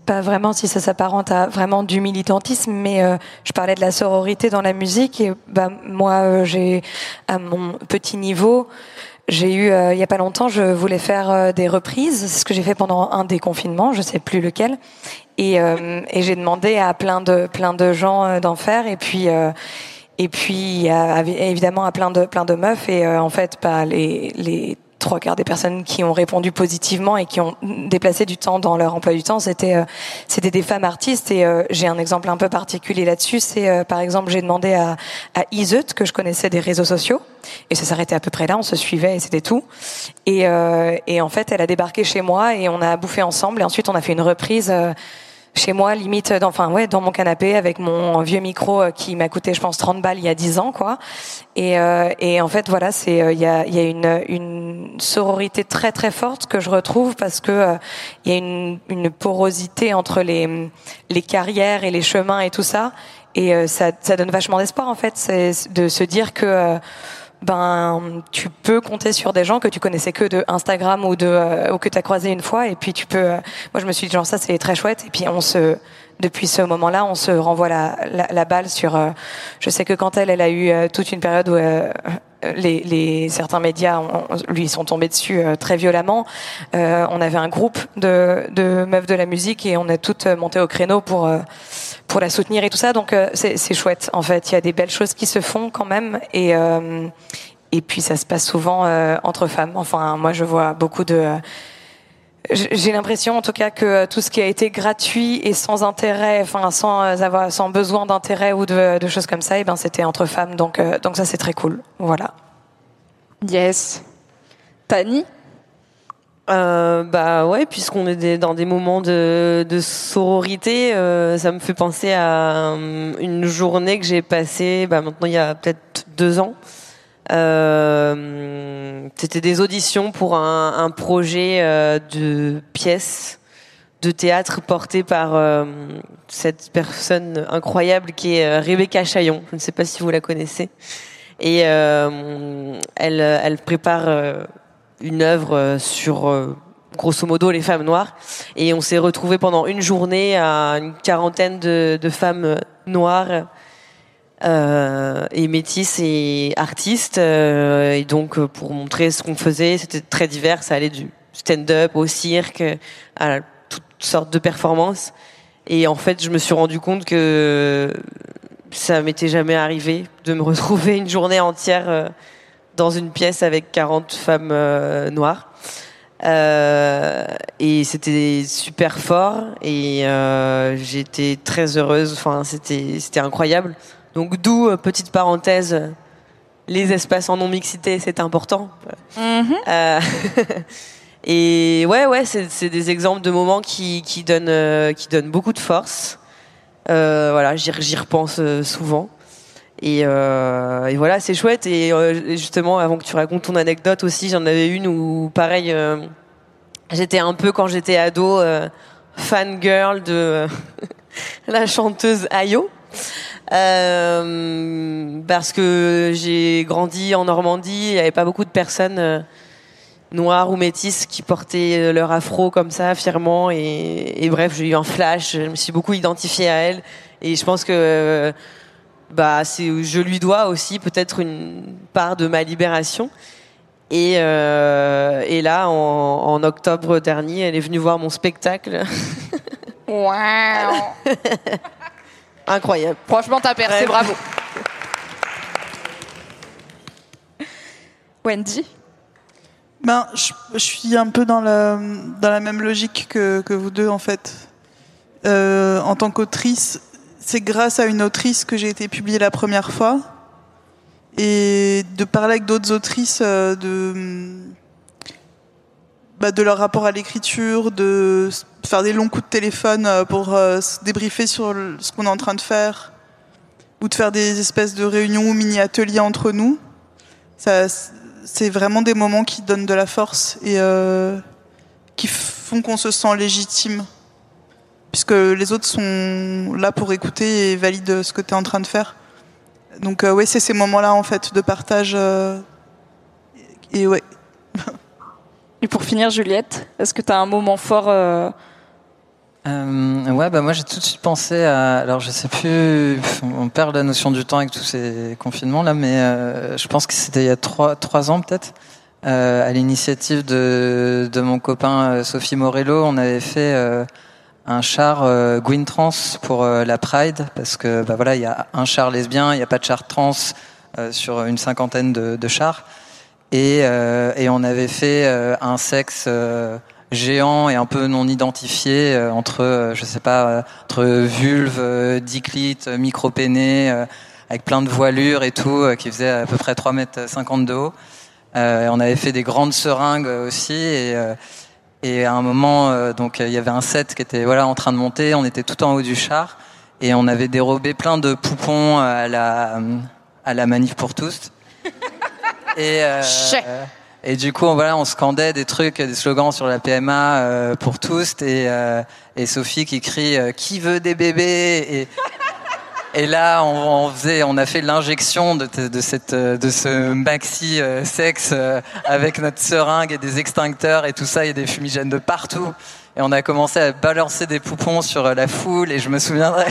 pas vraiment si ça s'apparente à vraiment du militantisme, mais je parlais de la sororité dans la musique et moi j'ai à mon petit niveau, j'ai eu il y a pas longtemps, je voulais faire des reprises, c'est ce que j'ai fait pendant un des confinements, je sais plus lequel, et j'ai demandé à plein de gens d'en faire et puis évidemment à plein de meufs et en fait les 3/4 des personnes qui ont répondu positivement et qui ont déplacé du temps dans leur emploi du temps, c'était des femmes artistes. Et j'ai un exemple un peu particulier là-dessus. C'est par exemple, j'ai demandé à Iseut, que je connaissais des réseaux sociaux, et ça s'arrêtait à peu près là. On se suivait et c'était tout. Et en fait, elle a débarqué chez moi et on a bouffé ensemble. Et ensuite, on a fait une reprise. Chez moi, limite, dans mon canapé, avec mon vieux micro qui m'a coûté, je pense, 30 balles il y a 10 ans, quoi. Et en fait, voilà, il y a une sororité très très forte que je retrouve parce que il y a une porosité entre les carrières et les chemins et tout ça. Et ça donne vachement d'espoir, en fait, c'est de se dire que tu peux compter sur des gens que tu connaissais que de Instagram ou que tu as croisé une fois et puis tu peux moi je me suis dit genre ça c'est très chouette et puis depuis ce moment-là on se renvoie la balle sur je sais que quand elle a eu toute une période où certains médias lui sont tombés dessus très violemment. On avait un groupe de meufs de la musique et on a toutes monté au créneau pour la soutenir et tout ça. Donc c'est chouette. En fait, il y a des belles choses qui se font quand même et puis ça se passe souvent entre femmes. Enfin, moi je vois beaucoup de. J'ai l'impression, en tout cas, que tout ce qui a été gratuit et sans intérêt, enfin sans besoin d'intérêt ou de choses comme ça, c'était entre femmes. Donc ça, c'est très cool. Voilà. Yes. Tani. Ouais, puisqu'on est dans des moments de sororité, ça me fait penser à une journée que j'ai passée. Maintenant, il y a peut-être 2 ans. C'était des auditions pour un projet de pièce de théâtre porté par cette personne incroyable qui est Rebecca Chaillon. Je ne sais pas si vous la connaissez. Et elle prépare une œuvre sur grosso modo les femmes noires. Et on s'est retrouvés pendant une journée à une 40aine de femmes noires. Et métisses et artistes et donc pour montrer ce qu'on faisait, c'était très divers, ça allait du stand-up au cirque à toutes sortes de performances et en fait je me suis rendu compte que ça m'était jamais arrivé de me retrouver une journée entière dans une pièce avec 40 femmes noires et c'était super fort et j'étais très heureuse, enfin c'était incroyable. Donc d'où, petite parenthèse, les espaces en non-mixité, c'est important. Et ouais, c'est des exemples de moments qui donnent beaucoup de force. Voilà, j'y repense souvent. Et voilà, c'est chouette. Et justement, avant que tu racontes ton anecdote aussi, j'en avais une où, pareil, j'étais un peu, quand j'étais ado, fangirl de la chanteuse Ayo. Parce que j'ai grandi en Normandie, il n'y avait pas beaucoup de personnes noires ou métisses qui portaient leur afro comme ça fièrement et bref, j'ai eu un flash, je me suis beaucoup identifiée à elle et je pense que je lui dois aussi peut-être une part de ma libération et là en octobre dernier elle est venue voir mon spectacle. Wow. Incroyable. Franchement, t'as percé, bravo. Wendy. Je suis un peu dans la même logique que vous deux, en fait. En tant qu'autrice, c'est grâce à une autrice que j'ai été publiée la première fois. Et de parler avec d'autres autrices de leur rapport à l'écriture, de faire des longs coups de téléphone pour se débriefer sur ce qu'on est en train de faire, ou de faire des espèces de réunions ou mini-ateliers entre nous. C'est vraiment des moments qui donnent de la force et qui font qu'on se sent légitime, puisque les autres sont là pour écouter et valident ce que tu es en train de faire. Donc ouais, c'est ces moments-là en fait de partage et ouais. Et pour finir, Juliette, est-ce que tu as un moment fort Moi j'ai tout de suite pensé à, alors je sais plus, on perd la notion du temps avec tous ces confinements là, mais je pense que c'était il y a 3 ans peut-être, à l'initiative de mon copain Sophie Morello, on avait fait un char Gwyn Trans pour la Pride, parce que il y a un char lesbien, il n'y a pas de char trans sur une 50aine de chars, et on avait fait un sexe géant et un peu non identifié entre entre vulve, diclite, micro-péné, avec plein de voilures et tout, qui faisait à peu près 3,50 mètres de haut. On avait fait des grandes seringues aussi, et à un moment donc il y avait un set qui était en train de monter, on était tout en haut du char et on avait dérobé plein de poupons à la manif pour tous. Et du coup, on scandait des trucs, des slogans sur la PMA pour tous, et Sophie qui crie qui veut des bébés, et là on a fait l'injection de ce maxi sexe avec notre seringue et des extincteurs et tout ça, et des fumigènes de partout, et on a commencé à balancer des poupons sur la foule, et je me souviendrai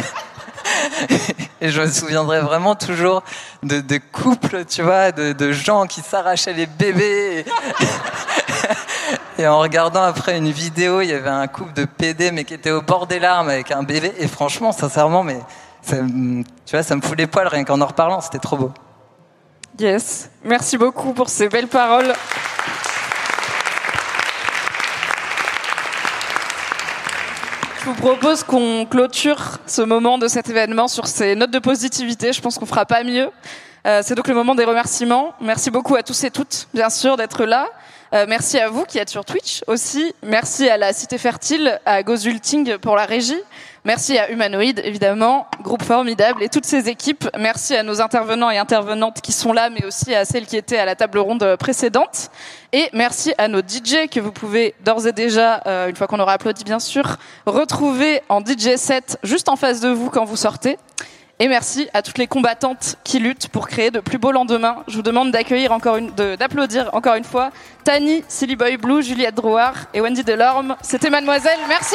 vraiment toujours de couples, tu vois, de gens qui s'arrachaient les bébés. Et en regardant après une vidéo, il y avait un couple de PD, mais qui était au bord des larmes avec un bébé. Et franchement, sincèrement, ça me fout les poils rien qu'en reparlant. C'était trop beau. Yes. Merci beaucoup pour ces belles paroles. Je vous propose qu'on clôture ce moment de cet événement sur ces notes de positivité. Je pense qu'on fera pas mieux. C'est donc le moment des remerciements. Merci beaucoup à tous et toutes, bien sûr, d'être là. Merci à vous qui êtes sur Twitch aussi. Merci à la Cité Fertile, à Gozulting pour la régie. Merci à Humanoid, évidemment, groupe formidable, et toutes ces équipes. Merci à nos intervenants et intervenantes qui sont là, mais aussi à celles qui étaient à la table ronde précédente. Et merci à nos DJ que vous pouvez d'ores et déjà, une fois qu'on aura applaudi bien sûr, retrouver en DJ set juste en face de vous quand vous sortez. Et merci à toutes les combattantes qui luttent pour créer de plus beaux lendemains. Je vous demande d'applaudir encore une fois Tani, Silly Boy Blue, Juliette Drouard et Wendy Delorme. C'était Mademoiselle. Merci.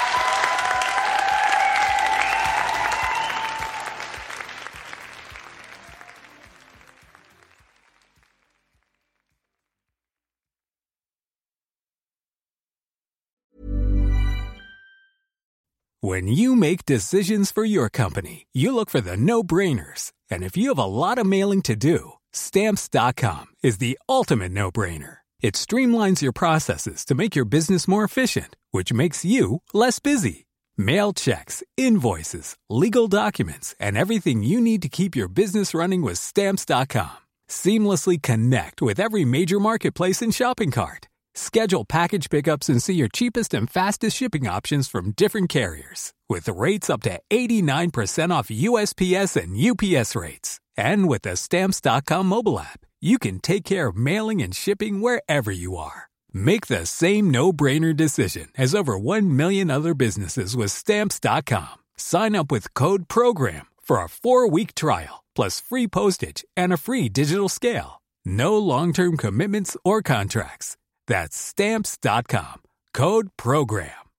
When you make decisions for your company, you look for the no-brainers. And if you have a lot of mailing to do, Stamps.com is the ultimate no-brainer. It streamlines your processes to make your business more efficient, which makes you less busy. Mail checks, invoices, legal documents, and everything you need to keep your business running with Stamps.com. Seamlessly connect with every major marketplace and shopping cart. Schedule package pickups and see your cheapest and fastest shipping options from different carriers, with rates up to 89% off USPS and UPS rates. And with the Stamps.com mobile app, you can take care of mailing and shipping wherever you are. Make the same no-brainer decision as over 1 million other businesses with Stamps.com. Sign up with code PROGRAM for a 4-week trial, plus free postage and a free digital scale. No long-term commitments or contracts. That's Stamps.com. Code PROGRAM.